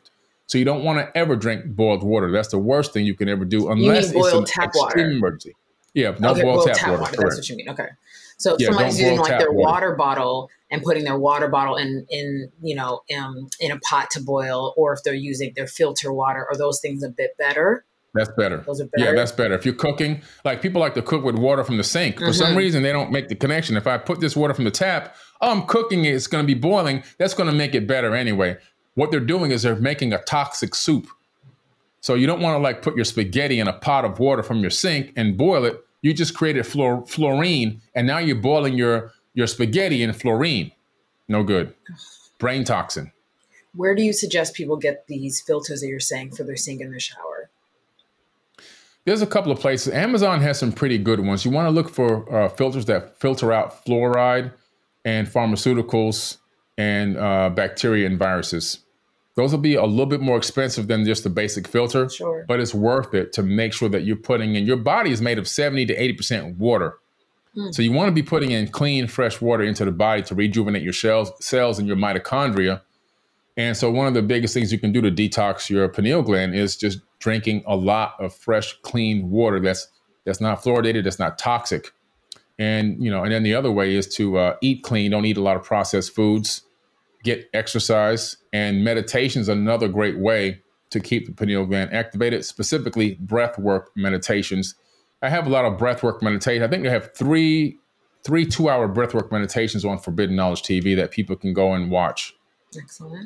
So you don't want to ever drink boiled water. That's the worst thing you can ever do unless
you mean boiled
it's an
tap
extreme
water.
emergency. Yeah, no
okay,
boiled,
boiled
tap,
tap
water.
water.
Correct.
That's what you mean. Okay. So if
Yeah,
somebody's
don't boil
using like their
tap water.
water bottle and putting their water bottle in, in you know, um, in a pot to boil, or if they're using their filter water, are those things a bit better?
That's better.
Those are better.
Yeah, that's better. If you're cooking, like people like to cook with water from the sink. For mm-hmm. some reason, they don't make the connection. If I put this water from the tap, oh, I'm cooking it, it's going to be boiling. That's going to make it better anyway. What they're doing is they're making a toxic soup. So you don't want to like put your spaghetti in a pot of water from your sink and boil it. You just created fluor- fluorine, and now you're boiling your, your spaghetti in fluorine. No good. Brain toxin.
Where do you suggest people get these filters that you're saying for their sink and their shower?
There's a couple of places. Amazon has some pretty good ones. You want to look for uh, filters that filter out fluoride and pharmaceuticals and uh, bacteria and viruses. Those will be a little bit more expensive than just the basic filter,
sure.
but it's worth it to make sure that you're putting in, your body is made of seventy to eighty percent water. Mm. So you want to be putting in clean, fresh water into the body to rejuvenate your cells, cells and your mitochondria. And so one of the biggest things you can do to detox your pineal gland is just drinking a lot of fresh, clean water that's that's not fluoridated, that's not toxic. And, you know, and then the other way is to uh, eat clean, don't eat a lot of processed foods. Get exercise, and meditation is another great way to keep the pineal gland activated, specifically breath work meditations. I have a lot of breath work meditation. I think I have three, three two-hour breath work meditations on Forbidden Knowledge T V that people can go and watch.
Excellent.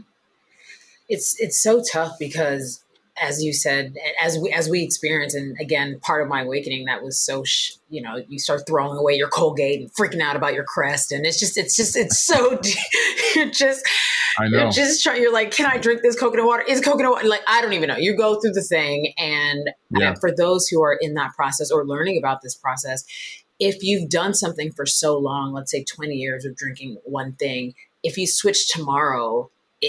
It's it's so tough because, as you said, as we as we experience, and again, part of my awakening that was so, sh- you know, you start throwing away your Colgate and freaking out about your Crest, and it's just, it's just, it's so, you're just,
I know.
you're just trying. You're like, can I drink this coconut water? Is coconut water like I don't even know. You go through the thing, and
yeah.
uh, for those who are in that process or learning about this process, if you've done something for so long, let's say twenty years of drinking one thing, if you switch tomorrow.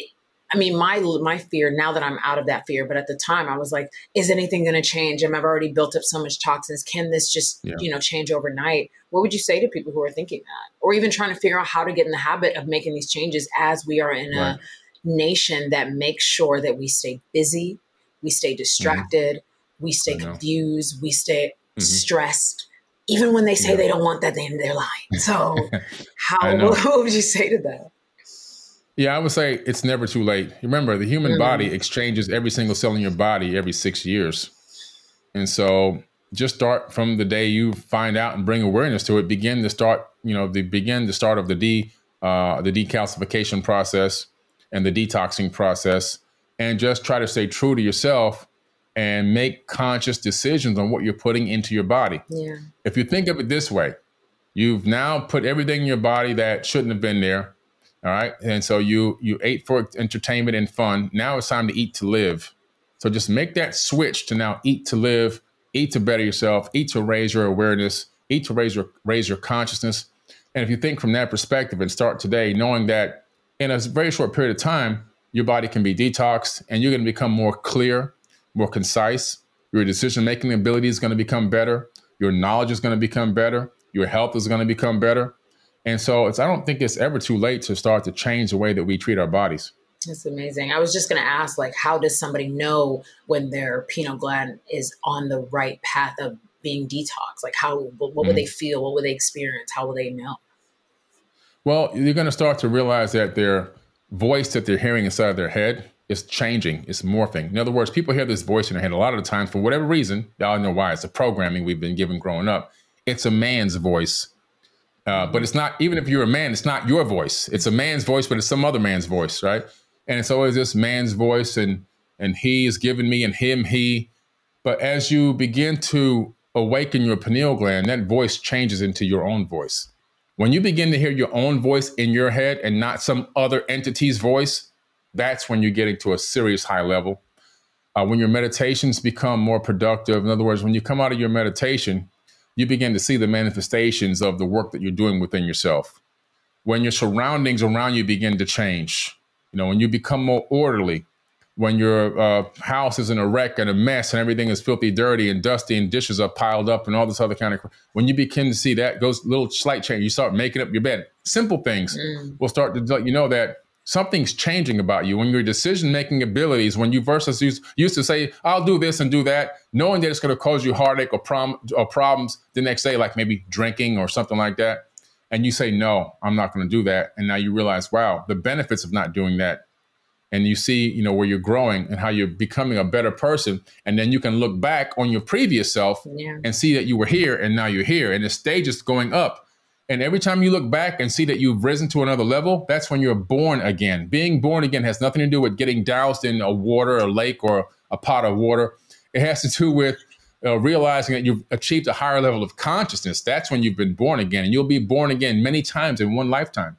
I mean, my my fear now that I'm out of that fear, but at the time I was like, is anything going to change? I've already built up so much toxins. Can this just, yeah. you know, change overnight? What would you say to people who are thinking that, or even trying to figure out how to get in the habit of making these changes as we are in right. a nation that makes sure that we stay busy, we stay distracted, mm-hmm. we stay confused, we stay mm-hmm. stressed. Even when they say yeah. they don't want that, they, they're lying. So how, what would you say to that?
Yeah, I would say it's never too late. Remember, the human mm-hmm. body exchanges every single cell in your body every six years. And so just start from the day you find out and bring awareness to it, begin to start, you know, the begin the start of the de, uh, the decalcification process and the detoxing process, and just try to stay true to yourself and make conscious decisions on what you're putting into your body.
Yeah.
If you think of it this way, you've now put everything in your body that shouldn't have been there. All right. And so you you ate for entertainment and fun. Now it's time to eat to live. So just make that switch to now eat to live, eat to better yourself, eat to raise your awareness, eat to raise your raise your consciousness. And if you think from that perspective and start today, knowing that in a very short period of time, your body can be detoxed and you're going to become more clear, more concise. Your decision-making ability is going to become better. Your knowledge is going to become better. Your health is going to become better. And so it's, I don't think it's ever too late to start to change the way that we treat our bodies.
That's amazing. I was just going to ask, like, how does somebody know when their pineal gland is on the right path of being detoxed? Like, how, what mm-hmm. would they feel? What would they experience? How will they know?
Well, you're going to start to realize that their voice that they're hearing inside of their head is changing. It's morphing. In other words, people hear this voice in their head a lot of the times for whatever reason. Y'all know why. It's the programming we've been given growing up. It's a man's voice. Uh, but it's not, even if you're a man, it's not your voice. It's a man's voice, but it's some other man's voice, right? And it's always this man's voice, and and he is giving me, and him, he. But as you begin to awaken your pineal gland, that voice changes into your own voice. When you begin to hear your own voice in your head and not some other entity's voice, that's when you're getting to a serious high level. Uh, when your meditations become more productive, in other words, when you come out of your meditation, you begin to see the manifestations of the work that you're doing within yourself. When your surroundings around you begin to change, you know, when you become more orderly, when your uh, house is in a wreck and a mess and everything is filthy, dirty and dusty and dishes are piled up and all this other kind of, when you begin to see that goes little slight change, you start making up your bed. Simple things mm. will start to let you know that something's changing about you when your decision-making abilities, when you versus used, used to say, I'll do this and do that, knowing that it's going to cause you heartache or, prom- or problems the next day, like maybe drinking or something like that. And you say, no, I'm not going to do that. And now you realize, wow, the benefits of not doing that. And you see, you know, where you're growing and how you're becoming a better person. And then you can look back on your previous self yeah. and see that you were here and now you're here. And the stage is going up. And every time you look back and see that you've risen to another level, that's when you're born again. Being born again has nothing to do with getting doused in a water, a lake, or a pot of water. It has to do with uh, realizing that you've achieved a higher level of consciousness. That's when you've been born again. And you'll be born again many times in one lifetime.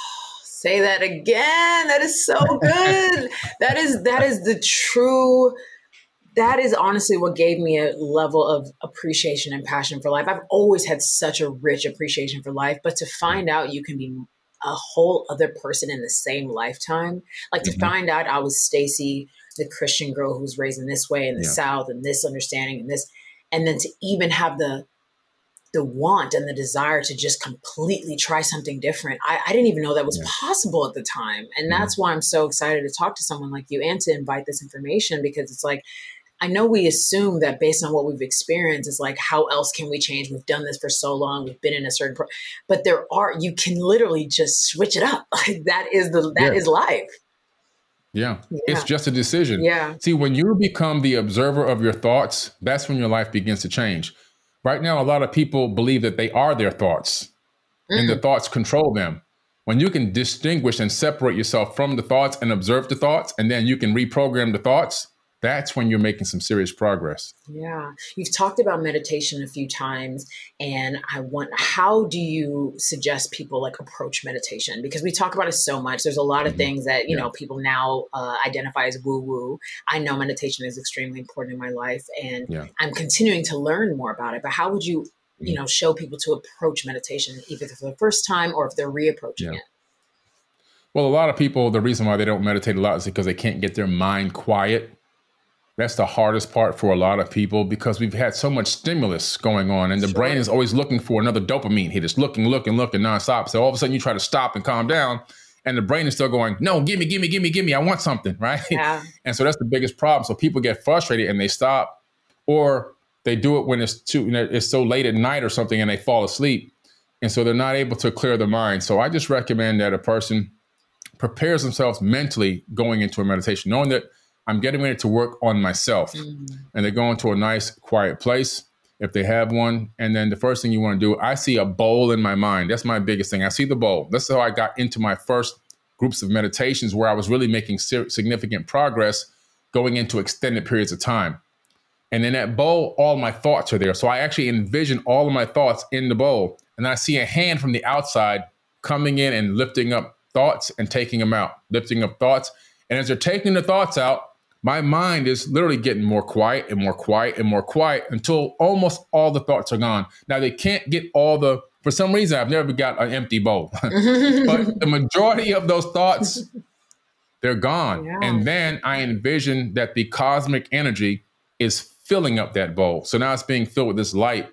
Say that again. That is so good. that is that is the true... That is honestly what gave me a level of appreciation and passion for life. I've always had such a rich appreciation for life, but to find out you can be a whole other person in the same lifetime, like mm-hmm. to find out I was Stacy, the Christian girl who was raised in this way in the yeah. South and this understanding and this, and then to even have the the want and the desire to just completely try something different. I, I didn't even know that was yeah. possible at the time. And mm-hmm. that's why I'm so excited to talk to someone like you and to invite this information, because it's like, I know we assume that based on what we've experienced, it's like, how else can we change? We've done this for so long. We've been in a certain, pro- but there are, you can literally just switch it up. Like that is the, that yeah. is life.
Yeah. yeah. It's just a decision.
Yeah.
See, when you become the observer of your thoughts, that's when your life begins to change. Right now, a lot of people believe that they are their thoughts mm-hmm. and the thoughts control them. When you can distinguish and separate yourself from the thoughts and observe the thoughts, and then you can reprogram the thoughts, that's when you're making some serious progress.
Yeah. You've talked about meditation a few times, and I want, how do you suggest people like approach meditation? Because we talk about it so much. There's a lot of mm-hmm. things that, you yeah. know, people now uh, identify as woo woo. I know meditation is extremely important in my life, and yeah. I'm continuing to learn more about it. But how would you, mm-hmm. you know, show people to approach meditation, either for the first time or if they're reapproaching yeah. it?
Well, a lot of people, the reason why they don't meditate a lot is because they can't get their mind quiet. That's the hardest part for a lot of people, because we've had so much stimulus going on, and the sure. brain is always looking for another dopamine hit. It's looking, looking, looking nonstop. So all of a sudden you try to stop and calm down, and the brain is still going, no, give me, give me, give me, give me. I want something, right?
Yeah.
And so that's the biggest problem. So people get frustrated and they stop, or they do it when it's too, you know, it's so late at night or something, and they fall asleep. And so they're not able to clear their mind. So I just recommend that a person prepares themselves mentally going into a meditation, knowing that I'm getting ready to work on myself. Mm-hmm. And they go into a nice, quiet place if they have one. And then the first thing you want to do, I see a bowl in my mind. That's my biggest thing. I see the bowl. That's how I got into my first groups of meditations, where I was really making significant progress going into extended periods of time. And in that bowl, all my thoughts are there. So I actually envision all of my thoughts in the bowl. And I see a hand from the outside coming in and lifting up thoughts and taking them out, lifting up thoughts. And as they're taking the thoughts out, my mind is literally getting more quiet and more quiet and more quiet until almost all the thoughts are gone. Now, they can't get all the, for some reason, I've never got an empty bowl. But the majority of those thoughts, they're gone. Yeah. And then I envision that the cosmic energy is filling up that bowl. So now it's being filled with this light.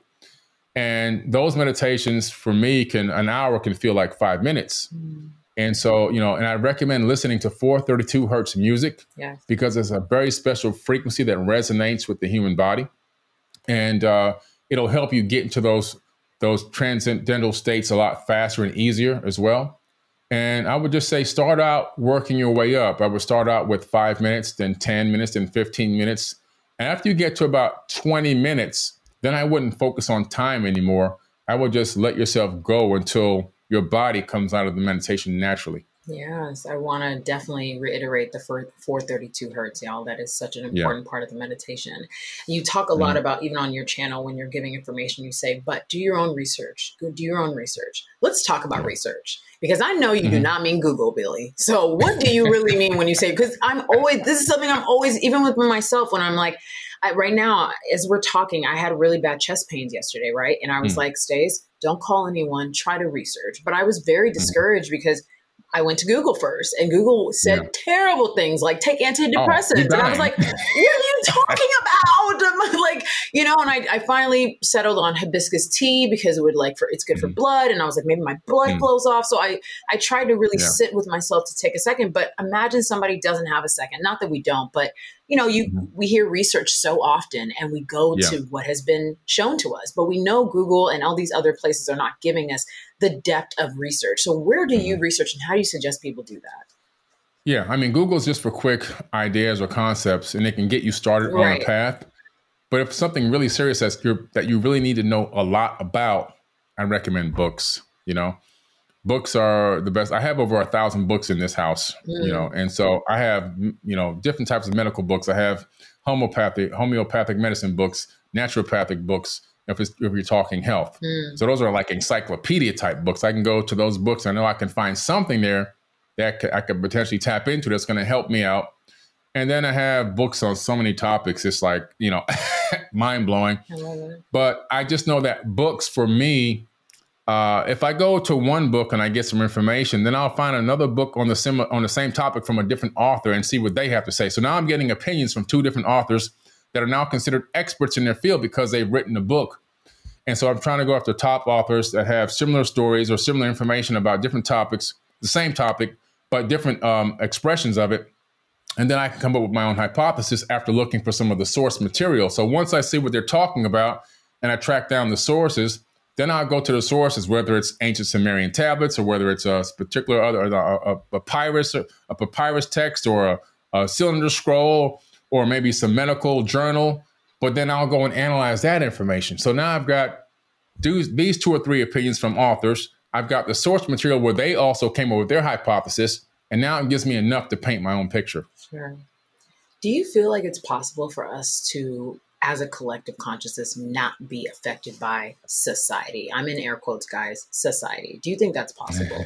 And those meditations for me can, an hour can feel like five minutes. Mm. And so, you know, and I recommend listening to four thirty-two hertz music yes. because it's a very special frequency that resonates with the human body. And uh, it'll help you get into those, those transcendental states a lot faster and easier as well. And I would just say, start out working your way up. I would start out with five minutes, then ten minutes, then fifteen minutes. And after you get to about twenty minutes, then I wouldn't focus on time anymore. I would just let yourself go until your body comes out of the meditation naturally.
Yes, I want to definitely reiterate the four thirty-two hertz, y'all. That is such an important yeah. part of the meditation. You talk a lot mm-hmm. about, even on your channel, when you're giving information, you say, but do your own research. Go do your own research. Let's talk about yeah. research, because I know you mm-hmm. do not mean Google, Billy. So what do you really mean when you say, because I'm always, this is something I'm always, even with myself, when I'm like, I, right now, as we're talking, I had really bad chest pains yesterday, right? And I was mm. like, Stace, don't call anyone, try to research. But I was very discouraged mm. because I went to Google first, and Google said yeah. terrible things like take antidepressants. Oh, and I was like, what are you talking about? Like, you know, and I, I finally settled on hibiscus tea because it would like for it's good mm. for blood. And I was like, maybe my blood mm. flows off. So I, I tried to really yeah. sit with myself to take a second. But imagine somebody doesn't have a second. Not that we don't, but you know, you mm-hmm. we hear research so often and we go yeah. to what has been shown to us, but we know Google and all these other places are not giving us the depth of research. So where do you research and how do you suggest people do that?
Yeah, I mean, Google's just for quick ideas or concepts and it can get you started right. on a path. But if something really serious that's you're, that you really need to know a lot about, I recommend books, you know. Books are the best. I have over a thousand books in this house, mm. you know, and so I have, you know, different types of medical books. I have homeopathic, homeopathic medicine books, naturopathic books, if, it's, if you're talking health. Mm. So those are like encyclopedia type books. I can go to those books. I know I can find something there that I could potentially tap into that's going to help me out. And then I have books on so many topics. It's like, you know, mind blowing. I love it. But I just know that books for me, Uh, if I go to one book and I get some information, then I'll find another book on the similar on the same topic from a different author and see what they have to say. So now I'm getting opinions from two different authors that are now considered experts in their field because they've written a book. And so I'm trying to go after top authors that have similar stories or similar information about different topics, the same topic, but different um, expressions of it. And then I can come up with my own hypothesis after looking for some of the source material. So once I see what they're talking about and I track down the sources, then I'll go to the sources, whether it's ancient Sumerian tablets or whether it's a particular other a, a, a papyrus, a papyrus text or a, a cylinder scroll, or maybe some medical journal. But then I'll go and analyze that information. So now I've got these two or three opinions from authors. I've got the source material where they also came up with their hypothesis, and now it gives me enough to paint my own picture.
Sure. Do you feel like it's possible for us to, as a collective consciousness, not be affected by society? I'm in air quotes, guys, society. Do you think that's possible?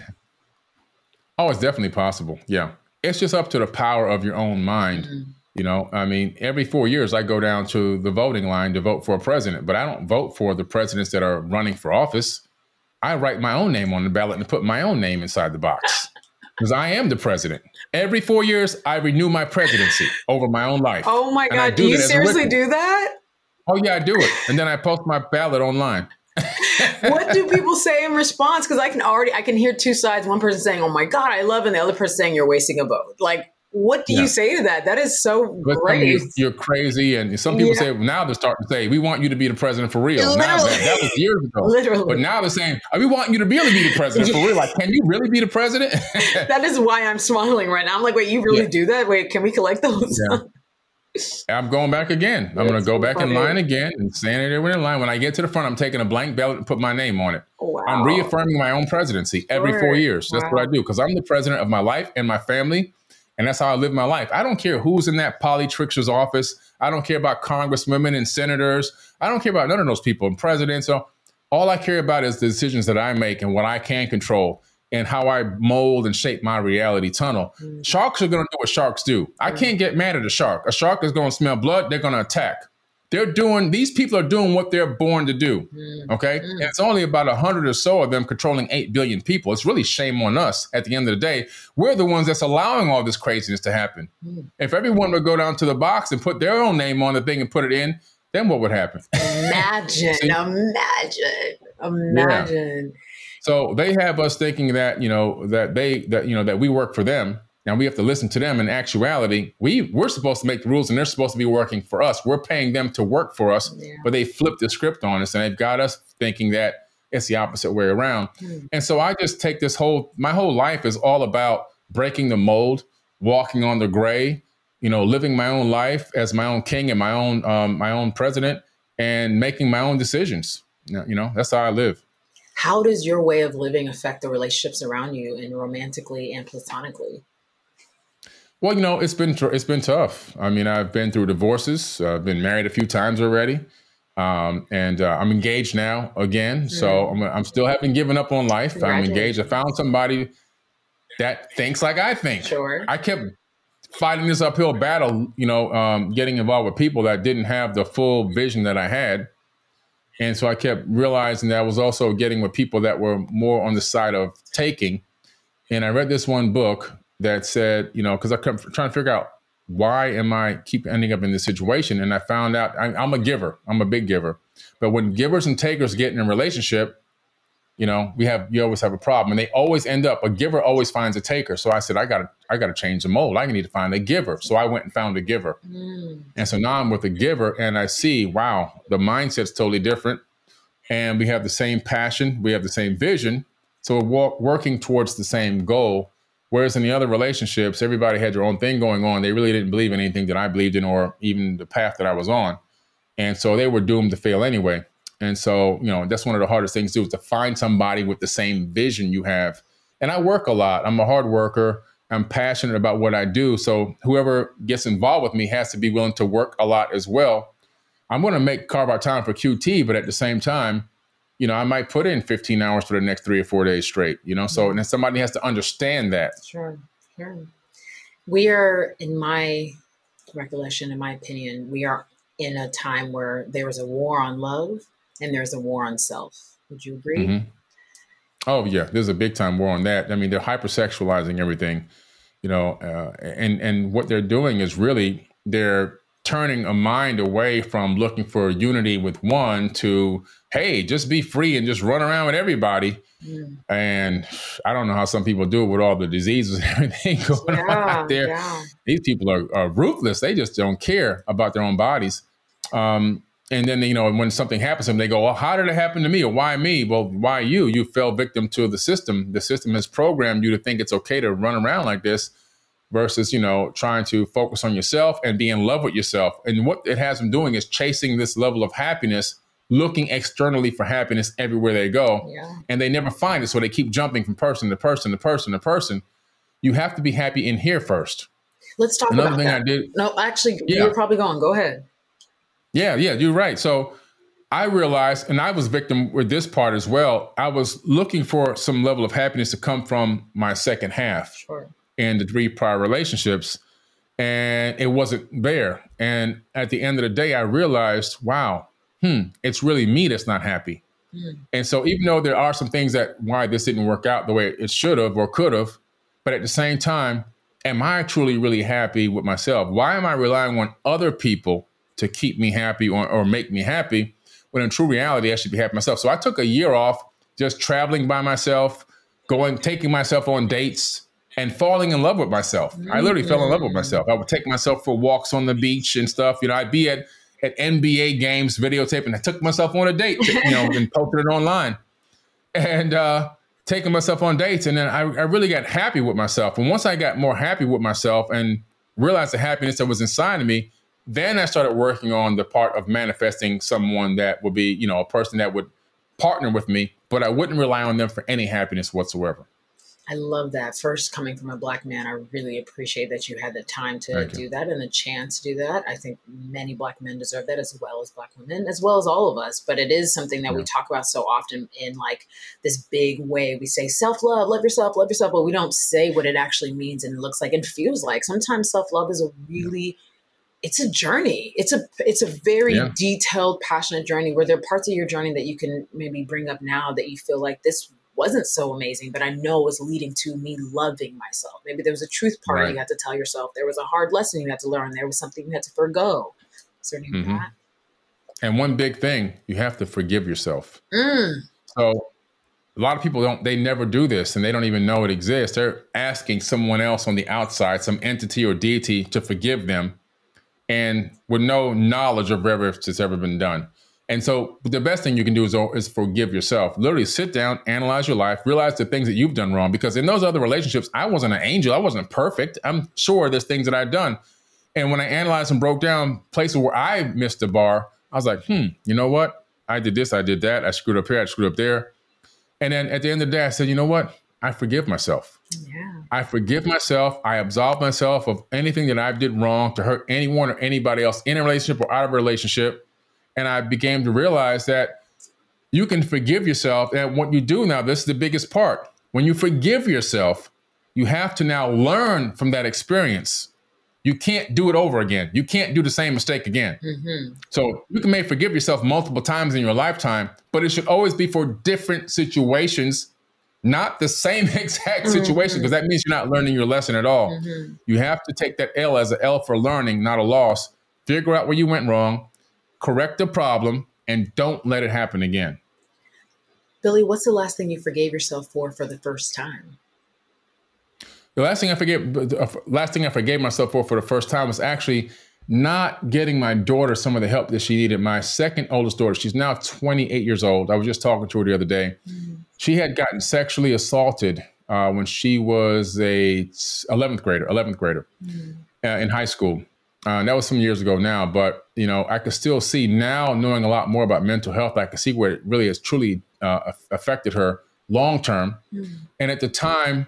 Oh, it's definitely possible. Yeah. It's just up to the power of your own mind. Mm-hmm. You know, I mean, every four years I go down to the voting line to vote for a president, but I don't vote for the presidents that are running for office. I write my own name on the ballot and put my own name inside the box because I am the president. Every four years, I renew my presidency over my own life.
Oh my God. Do, do you seriously do that?
Oh yeah, I do it. And then I post my ballot online.
What do people say in response? Because I can already, I can hear two sides. One person saying, oh my God, I love it. And the other person saying you're wasting a vote. Like, what do yeah. you say to that? That is so but great.
You're crazy. And some people yeah. say, well, now they're starting to say, we want you to be the president for real. Now that, that was years ago. Literally. But now they're saying, we want you to really be the president for real. Like, can you really be the president?
That is why I'm smiling right now. I'm like, wait, you really yeah. do that? Wait, can we collect those?
Yeah. I'm going back again. I'm going to go back funny. in line again and stand there in line. When I get to the front, I'm taking a blank ballot and put my name on it. Wow. I'm reaffirming my own presidency every sure. four years. That's wow. what I do because I'm the president of my life and my family. And that's how I live my life. I don't care who's in that politrician's office. I don't care about congresswomen and senators. I don't care about none of those people and presidents. So all I care about is the decisions that I make and what I can control and how I mold and shape my reality tunnel. Mm. Sharks are going to do what sharks do. Mm. I can't get mad at a shark. A shark is going to smell blood. They're going to attack. They're doing, these people are doing what they're born to do. Mm. Okay. Mm. And it's only about a hundred or so of them controlling eight billion people. It's really shame on us at the end of the day. We're the ones that's allowing all this craziness to happen. Mm. If everyone would go down to the box and put their own name on the thing and put it in, then what would happen?
Imagine, imagine, imagine.
Yeah. So they have us thinking that, you know, that they, that, you know, that we work for them. Now we have to listen to them. In actuality, we, we're supposed to make the rules and they're supposed to be working for us. We're paying them to work for us, yeah. but they flipped the script on us and they've got us thinking that it's the opposite way around. Mm. And so I just take this whole, my whole life is all about breaking the mold, walking on the gray, you know, living my own life as my own king and my own, um, my own president and making my own decisions. You know, that's how I live.
How does your way of living affect the relationships around you and romantically and platonically?
Well, you know, it's been it's been tough. I mean, I've been through divorces. Uh, I've been married a few times already. Um, and uh, I'm engaged now again. So mm. I'm, I'm still haven't given up on life. I'm engaged. I found somebody that thinks like I think.
Sure.
I kept fighting this uphill battle, you know, um, getting involved with people that didn't have the full vision that I had. And so I kept realizing that I was also getting with people that were more on the side of taking. And I read this one book that said, you know, because I kept trying to figure out why am I keep ending up in this situation? And I found out I, I'm a giver. I'm a big giver. But when givers and takers get in a relationship, you know, we have, you always have a problem, and they always end up, a giver always finds a taker. So I said, I gotta, I gotta change the mold. I need to find a giver. So I went and found a giver. Mm. And so now I'm with a giver, and I see, wow, the mindset's totally different. And we have the same passion. We have the same vision. So we're walk, working towards the same goal. Whereas in the other relationships, everybody had their own thing going on. They really didn't believe in anything that I believed in, or even the path that I was on. And so they were doomed to fail anyway. And so, you know, that's one of the hardest things to do, is to find somebody with the same vision you have. And I work a lot. I'm a hard worker. I'm passionate about what I do. So whoever gets involved with me has to be willing to work a lot as well. I'm going to make carve out time for Q T, but at the same time, you know, I might put in fifteen hours for the next three or four days straight, you know, so and then somebody has to understand that.
Sure, sure. We are, in my recollection, in my opinion, we are in a time where there is a war on love and there's a war on self. Would you agree?
Mm-hmm. Oh, yeah. There's a big time war on that. I mean, they're hypersexualizing everything, you know, uh, and, and what they're doing is really they're turning a mind away from looking for unity with one to, hey, just be free and just run around with everybody. Mm. And I don't know how some people do it with all the diseases and everything going
yeah,
on out there.
Yeah.
These people are, are ruthless. They just don't care about their own bodies. Um, and then, you know, when something happens to them, they go, well, how did it happen to me? Or why me? Well, why you? You fell victim to the system. The system has programmed you to think it's okay to run around like this versus, you know, trying to focus on yourself and be in love with yourself. And what it has them doing is chasing this level of happiness, looking externally for happiness everywhere they go.
Yeah.
And they never find it. So they keep jumping from person to person to person to person. You have to be happy in here first.
Let's talk
Another
about
thing
that.
I did.
No, actually,
Yeah.
you're probably going. Go ahead.
Yeah, yeah, you're right. So I realized, and I was victim with this part as well, I was looking for some level of happiness to come from my second half
Sure.
in the three prior relationships, and it wasn't there. And at the end of the day, I realized, wow, hmm, it's really me that's not happy. Mm. And so even though there are some things that why this didn't work out the way it should have or could have, but at the same time, am I truly really happy with myself? Why am I relying on other people to keep me happy or, or make me happy, when in true reality, I should be happy myself? So I took a year off just traveling by myself, going, taking myself on dates and falling in love with myself. Mm-hmm. I literally fell in love with myself. I would take myself for walks on the beach and stuff. You know, I'd be at, at N B A games, videotaping. I took myself on a date, you know, and posted it online and uh, taking myself on dates. And then I, I really got happy with myself. And once I got more happy with myself and realized the happiness that was inside of me, then I started working on the part of manifesting someone that would be, you know, a person that would partner with me, but I wouldn't rely on them for any happiness whatsoever.
I love that. First, coming from a Black man, I really appreciate that you had the time to
Thank
do
you.
that and the chance to do that. I think many Black men deserve that, as well as Black women, as well as all of us. But it is something that
Yeah.
we talk about so often in like this big way. We say self-love, love yourself, love yourself, but we don't say what it actually means and looks like and feels like. Sometimes self-love is a really it's a journey. It's a it's a very
Yeah.
detailed, passionate journey where there are parts of your journey that you can maybe bring up now that you feel like this wasn't so amazing, but I know was leading to me loving myself. Maybe there was a truth part
Right.
you had to tell yourself. There was a hard lesson you had to learn. There was something you had to forgo. Is there any of
Mhm.
that?
And one big thing, you have to forgive yourself.
Mm.
So a lot of people don't, they never do this and they don't even know it exists. They're asking someone else on the outside, some entity or deity, to forgive them, and with no knowledge of whether it's ever been done. And so the best thing you can do is, is forgive yourself. Literally sit down, analyze your life, realize the things that you've done wrong. Because in those other relationships, I wasn't an angel. I wasn't perfect. I'm sure there's things that I've done. And when I analyzed and broke down places where I missed the bar, I was like, hmm, you know what? I did this, I did that. I screwed up here, I screwed up there. And then at the end of the day, I said, you know what? I forgive myself.
Yeah.
I forgive myself. I absolve myself of anything that I did wrong to hurt anyone or anybody else in a relationship or out of a relationship. And I began to realize that you can forgive yourself. And what you do now, this is the biggest part. When you forgive yourself, you have to now learn from that experience. You can't do it over again. You can't do the same mistake again.
Mm-hmm.
So you can may forgive yourself multiple times in your lifetime, but it should always be for different situations not the same exact situation, because that means you're not learning your lesson at all.
Mm-hmm.
You have to take that L as an L for learning, not a loss. Figure out where you went wrong, correct the problem, and don't let it happen again.
Billy, what's the last thing you forgave yourself for for the first time?
The last thing I forgave, the last thing I forgave myself for for the first time was actually not getting my daughter some of the help that she needed. My second oldest daughter, she's now twenty-eight years old. I was just talking to her the other day. Mm-hmm. She had gotten sexually assaulted uh, when she was a eleventh grader, eleventh grader mm-hmm. uh, in high school. Uh, and that was some years ago now, but you know, I could still see now, knowing a lot more about mental health, I could see where it really has truly uh, affected her long term. Mm-hmm. And at the time,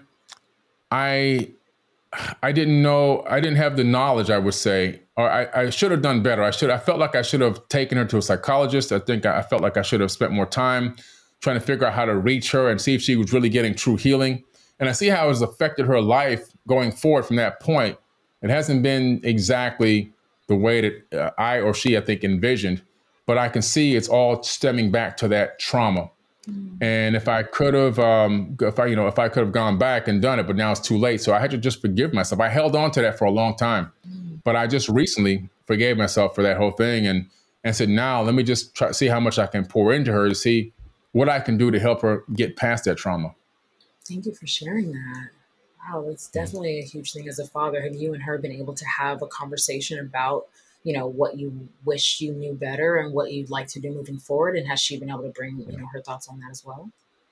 I I didn't know, I didn't have the knowledge, I would say, or I, I should have done better. I should, I felt like I should have taken her to a psychologist. I think I, I felt like I should have spent more time trying to figure out how to reach her and see if she was really getting true healing. And I see how it has affected her life going forward from that point. It hasn't been exactly the way that uh, I or she, I think, envisioned, but I can see it's all stemming back to that trauma. Mm. And if I could have, um, if I, you know, if I could have gone back and done it, but now it's too late. So I had to just forgive myself. I held on to that for a long time, mm. but I just recently forgave myself for that whole thing and and said, now let me just try see how much I can pour into her to see what I can do to help her get past that trauma.
Thank you for sharing that. Wow, it's definitely a huge thing as a father. Have you and her been able to have a conversation about, you know, what you wish you knew better and what you'd like to do moving forward? And has she been able to bring, you know, her thoughts on that as well?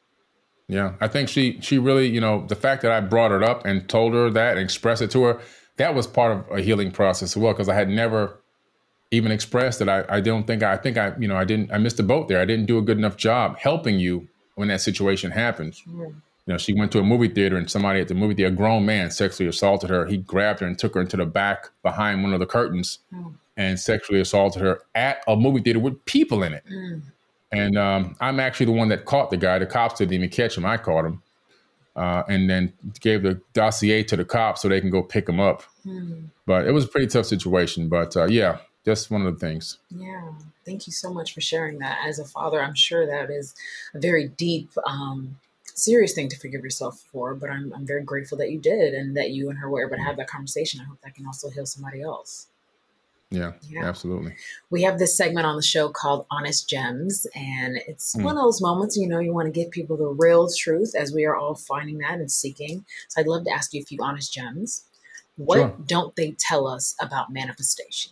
Yeah, I think she she really, you know, the fact that I brought it up and told her that and expressed it to her, that was part of a healing process as well, because I had never even expressed it. I, I don't think I, I think I, you know, I didn't, I missed the boat there. I didn't do a good enough job helping you when that situation happens. Mm. You know, she went to a movie theater and somebody at the movie theater, a grown man, sexually assaulted her. He grabbed her and took her into the back behind one of the curtains mm. and sexually assaulted her at a movie theater with people in it. Mm. And um, I'm actually the one that caught the guy. The cops didn't even catch him. I caught him uh, and then gave the dossier to the cops so they can go pick him up. Mm. But it was a pretty tough situation. But uh, yeah, just one of the things.
Yeah. Thank you so much for sharing that. As a father, I'm sure that is a very deep, um, serious thing to forgive yourself for, but I'm I'm very grateful that you did and that you and her were able to have that conversation. I hope that can also heal somebody else.
Yeah, yeah, absolutely.
We have this segment on the show called Honest Gems, and it's mm. one of those moments, you know, you want to give people the real truth as we are all finding that and seeking. So I'd love to ask you a few honest gems. What sure. don't they tell us about manifestation?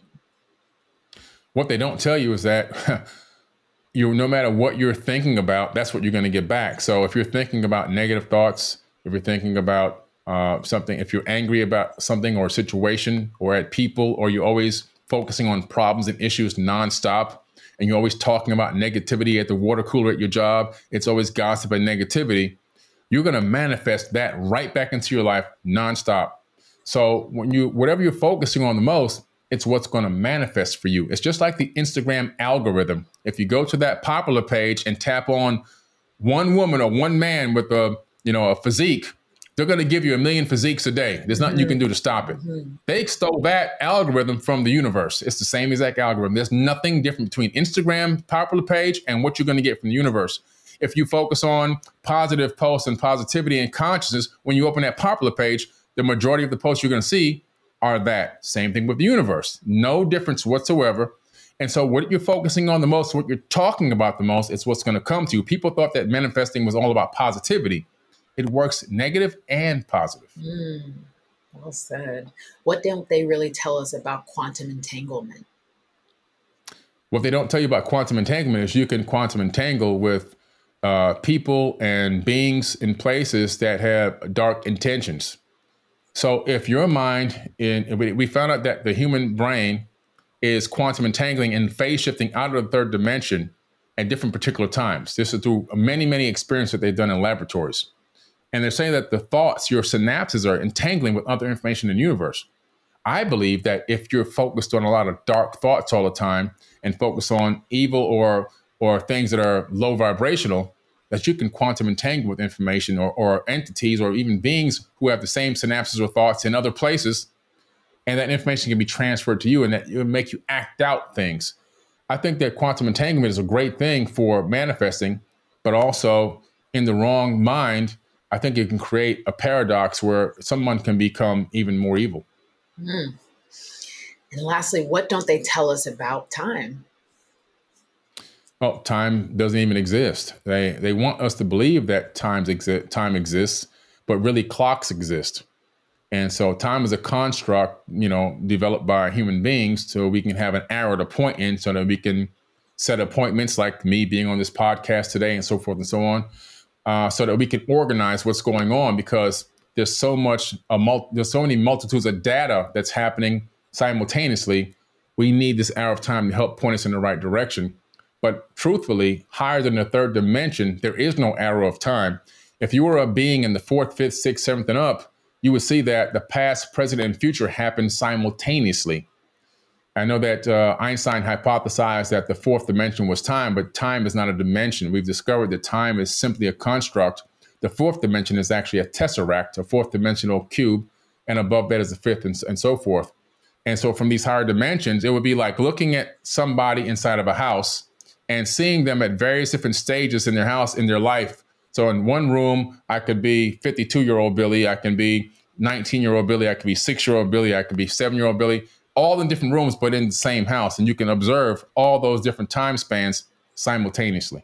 What they don't tell you is that you, no matter what you're thinking about, that's what you're going to get back. So if you're thinking about negative thoughts, if you're thinking about uh, something, if you're angry about something or a situation or at people, or you're always focusing on problems and issues nonstop, and you're always talking about negativity at the water cooler at your job, it's always gossip and negativity, you're going to manifest that right back into your life nonstop. So when you, whatever you're focusing on the most, it's what's going to manifest for you. It's just like the Instagram algorithm. If you go to that popular page and tap on one woman or one man with a, you know, a physique, they're going to give you a million physiques a day. There's nothing mm-hmm. you can do to stop it. Mm-hmm. They stole that algorithm from the universe. It's the same exact algorithm. There's nothing different between Instagram popular page and what you're going to get from the universe. If you focus on positive posts and positivity and consciousness, when you open that popular page, the majority of the posts you're going to see are that. Same thing with the universe. No difference whatsoever. And so what you're focusing on the most, what you're talking about the most, is what's going to come to you. People thought that manifesting was all about positivity. It works negative and positive.
Mm, well said. What don't they really tell us about quantum entanglement?
What they don't tell you about quantum entanglement is you can quantum entangle with uh, people and beings in places that have dark intentions. So if your mind, in we found out that the human brain is quantum entangling and phase shifting out of the third dimension at different particular times. This is through many, many experiences that they've done in laboratories. And they're saying that the thoughts, your synapses, are entangling with other information in the universe. I believe that if you're focused on a lot of dark thoughts all the time and focus on evil or or things that are low vibrational, that you can quantum entangle with information or, or entities or even beings who have the same synapses or thoughts in other places. And that information can be transferred to you and that it will make you act out things. I think that quantum entanglement is a great thing for manifesting, but also in the wrong mind, I think it can create a paradox where someone can become even more evil.
Mm. And lastly, what don't they tell us about time?
Well, time doesn't even exist. They they want us to believe that times exi- time exists, but really clocks exist. And so time is a construct, you know, developed by human beings so we can have an arrow to point in so that we can set appointments like me being on this podcast today and so forth and so on, uh, so that we can organize what's going on, because there's so much, a mul- there's so many multitudes of data that's happening simultaneously. We need this arrow of time to help point us in the right direction. But truthfully, higher than the third dimension, there is no arrow of time. If you were a being in the fourth, fifth, sixth, seventh, and up, you would see that the past, present, and future happen simultaneously. I know that uh, Einstein hypothesized that the fourth dimension was time, but time is not a dimension. We've discovered that time is simply a construct. The fourth dimension is actually a tesseract, a fourth dimensional cube, and above that is the fifth, and, and so forth. And so from these higher dimensions, it would be like looking at somebody inside of a house and seeing them at various different stages in their house, in their life. So in one room, I could be fifty-two-year-old Billy, I can be nineteen-year-old Billy, I could be six-year-old Billy, I could be seven-year-old Billy, all in different rooms, but in the same house. And you can observe all those different time spans simultaneously.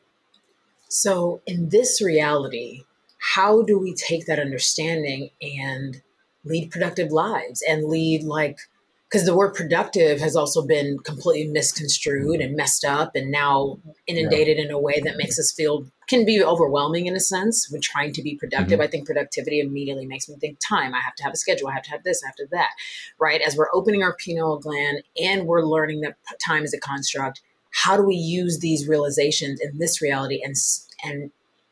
So in this reality, how do we take that understanding and lead productive lives and lead like, because the word productive has also been completely misconstrued and messed up and now inundated yeah. in a way that makes us feel, can be overwhelming in a sense. We're trying to be productive. Mm-hmm. I think productivity immediately makes me think time. I have to have a schedule. I have to have this, I have to have that, right? As we're opening our pineal gland and we're learning that time is a construct, how do we use these realizations in this reality and, and,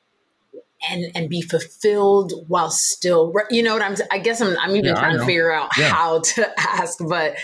and, and be fulfilled while still, you know what I'm, I guess I'm, I'm even yeah, trying to figure out yeah. how to ask, but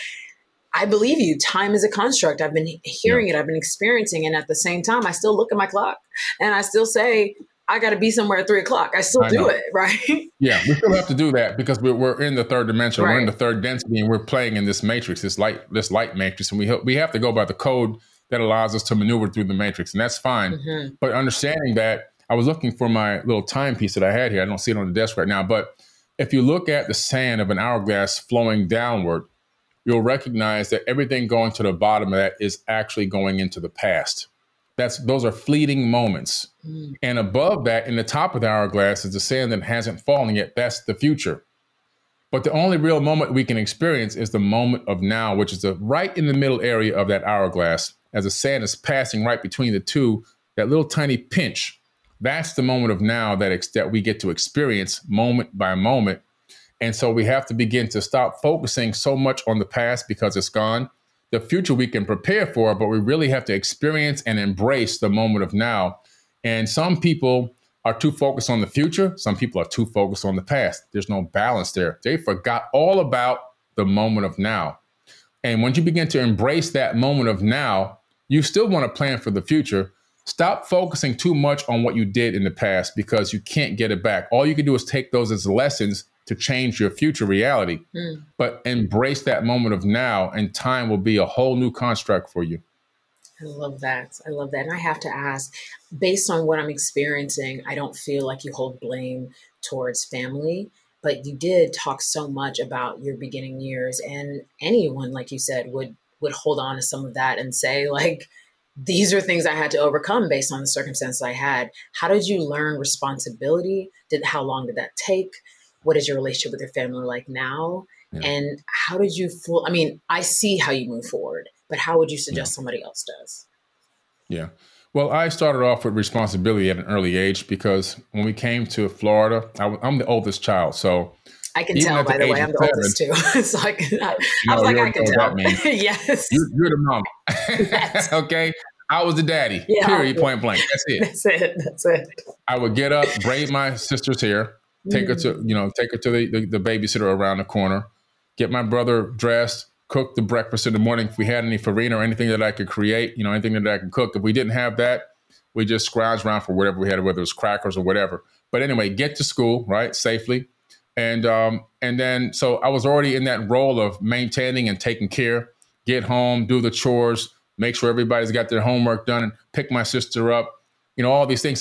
I believe you, time is a construct. I've been hearing yeah. it. I've been experiencing it. And at the same time, I still look at my clock and I still say, I got to be somewhere at three o'clock. I still I do know. it. Right.
Yeah. We still have to do that because we're, we're in the third dimension. Right. We're in the third density and we're playing in this matrix, this light, this light matrix. And we, we have to go by the code that allows us to maneuver through the matrix. And that's fine. Mm-hmm. But understanding that, I was looking for my little timepiece that I had here. I don't see it on the desk right now. But if you look at the sand of an hourglass flowing downward, you'll recognize that everything going to the bottom of that is actually going into the past. That's those are fleeting moments. Mm. And above that, in the top of the hourglass, is the sand that hasn't fallen yet. That's the future. But the only real moment we can experience is the moment of now, which is the right in the middle area of that hourglass. As the sand is passing right between the two, that little tiny pinch. That's the moment of now that, ex- that we get to experience moment by moment. And so we have to begin to stop focusing so much on the past because it's gone. The future we can prepare for, but we really have to experience and embrace the moment of now. And some people are too focused on the future. Some people are too focused on the past. There's no balance there. They forgot all about the moment of now. And once you begin to embrace that moment of now, you still want to plan for the future. Stop focusing too much on what you did in the past because you can't get it back. All you can do is take those as lessons to change your future reality, mm. but embrace that moment of now and time will be a whole new construct for you.
I love that. I love that. And I have to ask, based on what I'm experiencing, I don't feel like you hold blame towards family, but you did talk so much about your beginning years, and anyone, like you said, would, would hold on to some of that and say like, these are things I had to overcome based on the circumstances I had. How did you learn responsibility? Did how long did that take? What is your relationship with your family like now? Yeah. And how did you feel? I mean, I see how you move forward, but how would you suggest yeah. somebody else does?
Yeah. Well, I started off with responsibility at an early age because when we came to Florida, I w- I'm the oldest child. So
I can tell, by the, the way, I'm the seven, oldest too. It's like, I, I was like, I can tell. Yes.
You're, you're the mama. Yes. Okay. I was the daddy. Yeah, period. Point blank. That's it.
That's it. That's it.
I would get up, braid my sister's hair, take mm. her to, you know, take her to the, the, the babysitter around the corner, get my brother dressed, cook the breakfast in the morning. If we had any farina or anything that I could create, you know, anything that I could cook. If we didn't have that, we just scrounged around for whatever we had, whether it was crackers or whatever. But anyway, get to school, right, safely. And um, and then, so I was already in that role of maintaining and taking care, get home, do the chores, make sure everybody's got their homework done, and pick my sister up, you know, all these things. So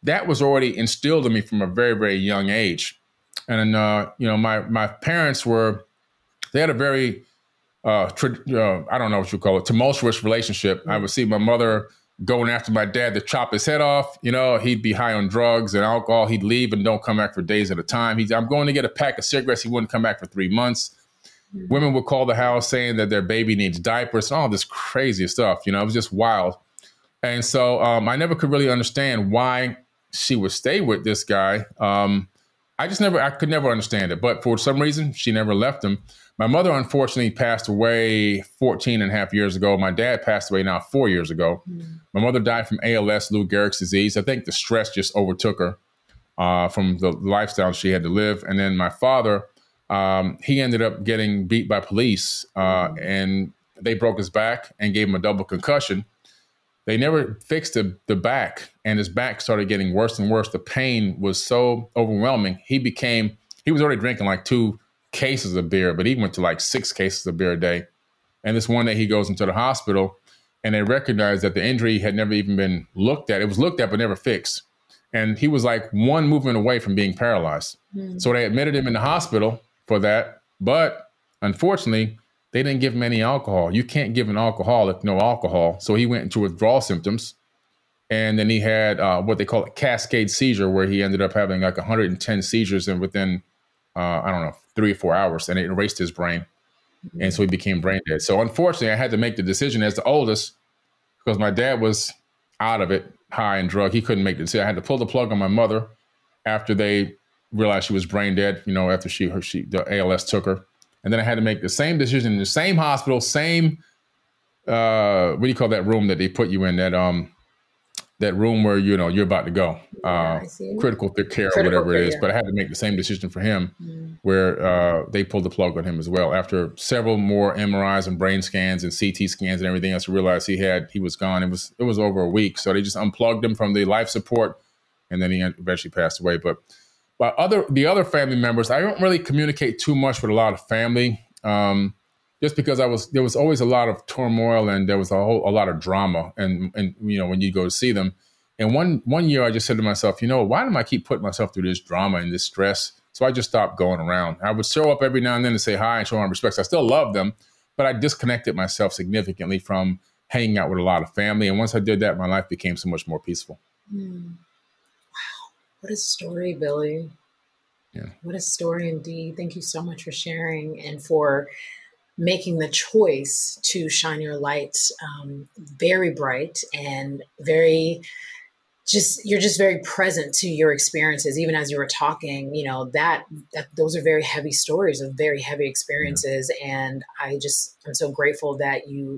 that was already instilled in me from a very, very young age. And, uh, you know, my my parents were, they had a very, uh, tra- uh, I don't know what you call it, tumultuous relationship. Mm-hmm. I would see my mother going after my dad to chop his head off. You know, he'd be high on drugs and alcohol. He'd leave and don't come back for days at a time. He's, I'm going to get a pack of cigarettes. He wouldn't come back for three months. Mm-hmm. Women would call the house saying that their baby needs diapers, all this crazy stuff. You know, it was just wild. And so um, I never could really understand why she would stay with this guy. Um, I just never, I could never understand it. But for some reason, she never left him. My mother, unfortunately, passed away fourteen and a half years ago. My dad passed away now four years ago. Mm. My mother died from A L S, Lou Gehrig's disease. I think the stress just overtook her uh, from the lifestyle she had to live. And then my father, um, he ended up getting beat by police uh, mm. and they broke his back and gave him a double concussion. They never fixed the, the back, and his back started getting worse and worse. The pain was so overwhelming. He became, he was already drinking like two cases of beer, but he went to like six cases of beer a day. And this one day he goes into the hospital and they recognized that the injury had never even been looked at. It was looked at, but never fixed. And he was like one movement away from being paralyzed. Mm. So they admitted him in the hospital for that. But unfortunately, they didn't give him any alcohol. You can't give an alcoholic no alcohol. So he went into withdrawal symptoms. And then he had uh, what they call a cascade seizure, where he ended up having like one hundred ten seizures and within, uh, I don't know, three or four hours, and it erased his brain. Mm-hmm. And so he became brain dead. So unfortunately, I had to make the decision as the oldest, because my dad was out of it, high and drug. He couldn't make the decision. I had to pull the plug on my mother after they realized she was brain dead, you know, after she, her, she the A L S took her. And then I had to make the same decision in the same hospital, same, uh, what do you call that room that they put you in, that um, that room where, you know, you're about to go, uh, yeah, critical care critical or whatever care, it is. Yeah. But I had to make the same decision for him mm. where uh, they pulled the plug on him as well. After several more M R Is and brain scans and C T scans and everything else, I realized he had, he was gone. It was, it was over a week. So they just unplugged him from the life support, and then he eventually passed away. But But other the other family members, I don't really communicate too much with a lot of family, um, just because I was there was always a lot of turmoil and there was a whole a lot of drama, and and you know when you go to see them. And one one year I just said to myself, you know, why do I keep putting myself through this drama and this stress? So I just stopped going around. I would show up every now and then to say hi and show my respects. I still love them, but I disconnected myself significantly from hanging out with a lot of family. And once I did that, my life became so much more peaceful.
Mm. What a story, Billy.
Yeah.
What a story indeed. Thank you so much for sharing and for making the choice to shine your light um, very bright and very just, you're just very present to your experiences. Even as you were talking, you know, that, that those are very heavy stories of very heavy experiences. Yeah. And I just, I'm so grateful that you,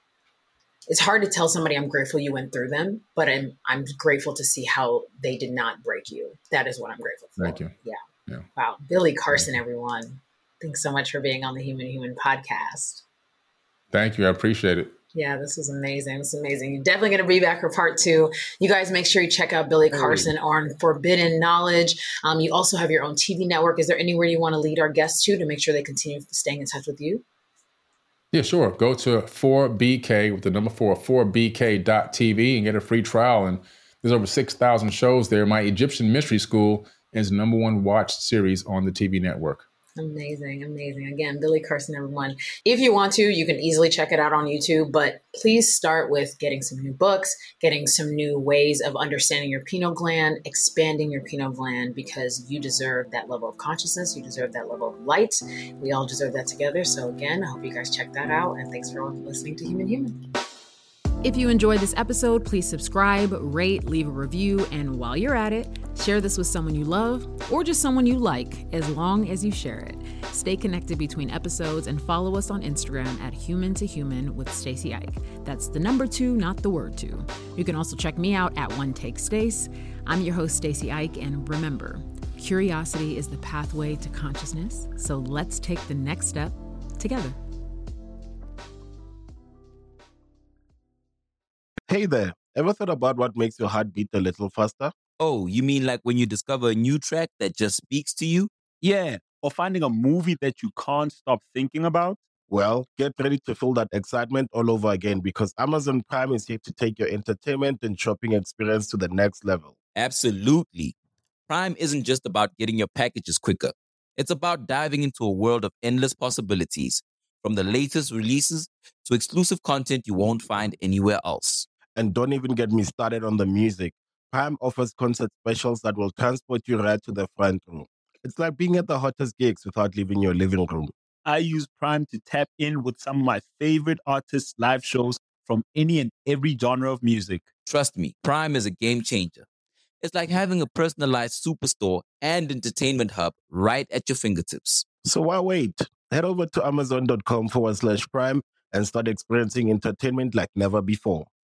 it's hard to tell somebody I'm grateful you went through them, but I'm I'm grateful to see how they did not break you. That is what I'm grateful for.
Thank you.
Yeah.
yeah.
Wow. Billy Carson, everyone. Thanks so much for being on the Human Human podcast.
Thank you. I appreciate it.
Yeah, this was amazing. This is amazing. You're definitely going to be back for part two. You guys make sure you check out Billy Carson on Forbidden Knowledge. Um, you also have your own T V network. Is there anywhere you want to lead our guests to to make sure they continue staying in touch with you?
Yeah, sure. Go to four B K with the number four, four B K dot T V and get a free trial. And there's over six thousand shows there. My Egyptian Mystery School is the number one watched series on the T V network.
Amazing, amazing. Again, Billy Carson, everyone. If you want to, you can easily check it out on YouTube, but please start with getting some new books, getting some new ways of understanding your pineal gland, expanding your pineal gland, because you deserve that level of consciousness. You deserve that level of light. We all deserve that together. So again, I hope you guys check that out. And thanks for listening to Human Human.
If you enjoyed this episode, please subscribe, rate, leave a review, and while you're at it, share this with someone you love or just someone you like, as long as you share it. Stay connected between episodes and follow us on Instagram at Human to Human with Stacey Ike. That's the number two, not the word two. You can also check me out at One Take Stace. I'm your host, Stacey Ike, and remember, curiosity is the pathway to consciousness, so let's take the next step together.
Hey there, ever thought about what makes your heart beat a little faster?
Oh, you mean like when you discover a new track that just speaks to you?
Yeah, or finding a movie that you can't stop thinking about?
Well, get ready to feel that excitement all over again, because Amazon Prime is here to take your entertainment and shopping experience to the next level.
Absolutely. Prime isn't just about getting your packages quicker. It's about diving into a world of endless possibilities, from the latest releases to exclusive content you won't find anywhere else.
And don't even get me started on the music. Prime offers concert specials that will transport you right to the front row. It's like being at the hottest gigs without leaving your living room.
I use Prime to tap in with some of my favorite artists' live shows from any and every genre of music.
Trust me, Prime is a game changer. It's like having a personalized superstore and entertainment hub right at your fingertips.
So why wait? Head over to amazon.com forward slash prime and start experiencing entertainment like never before.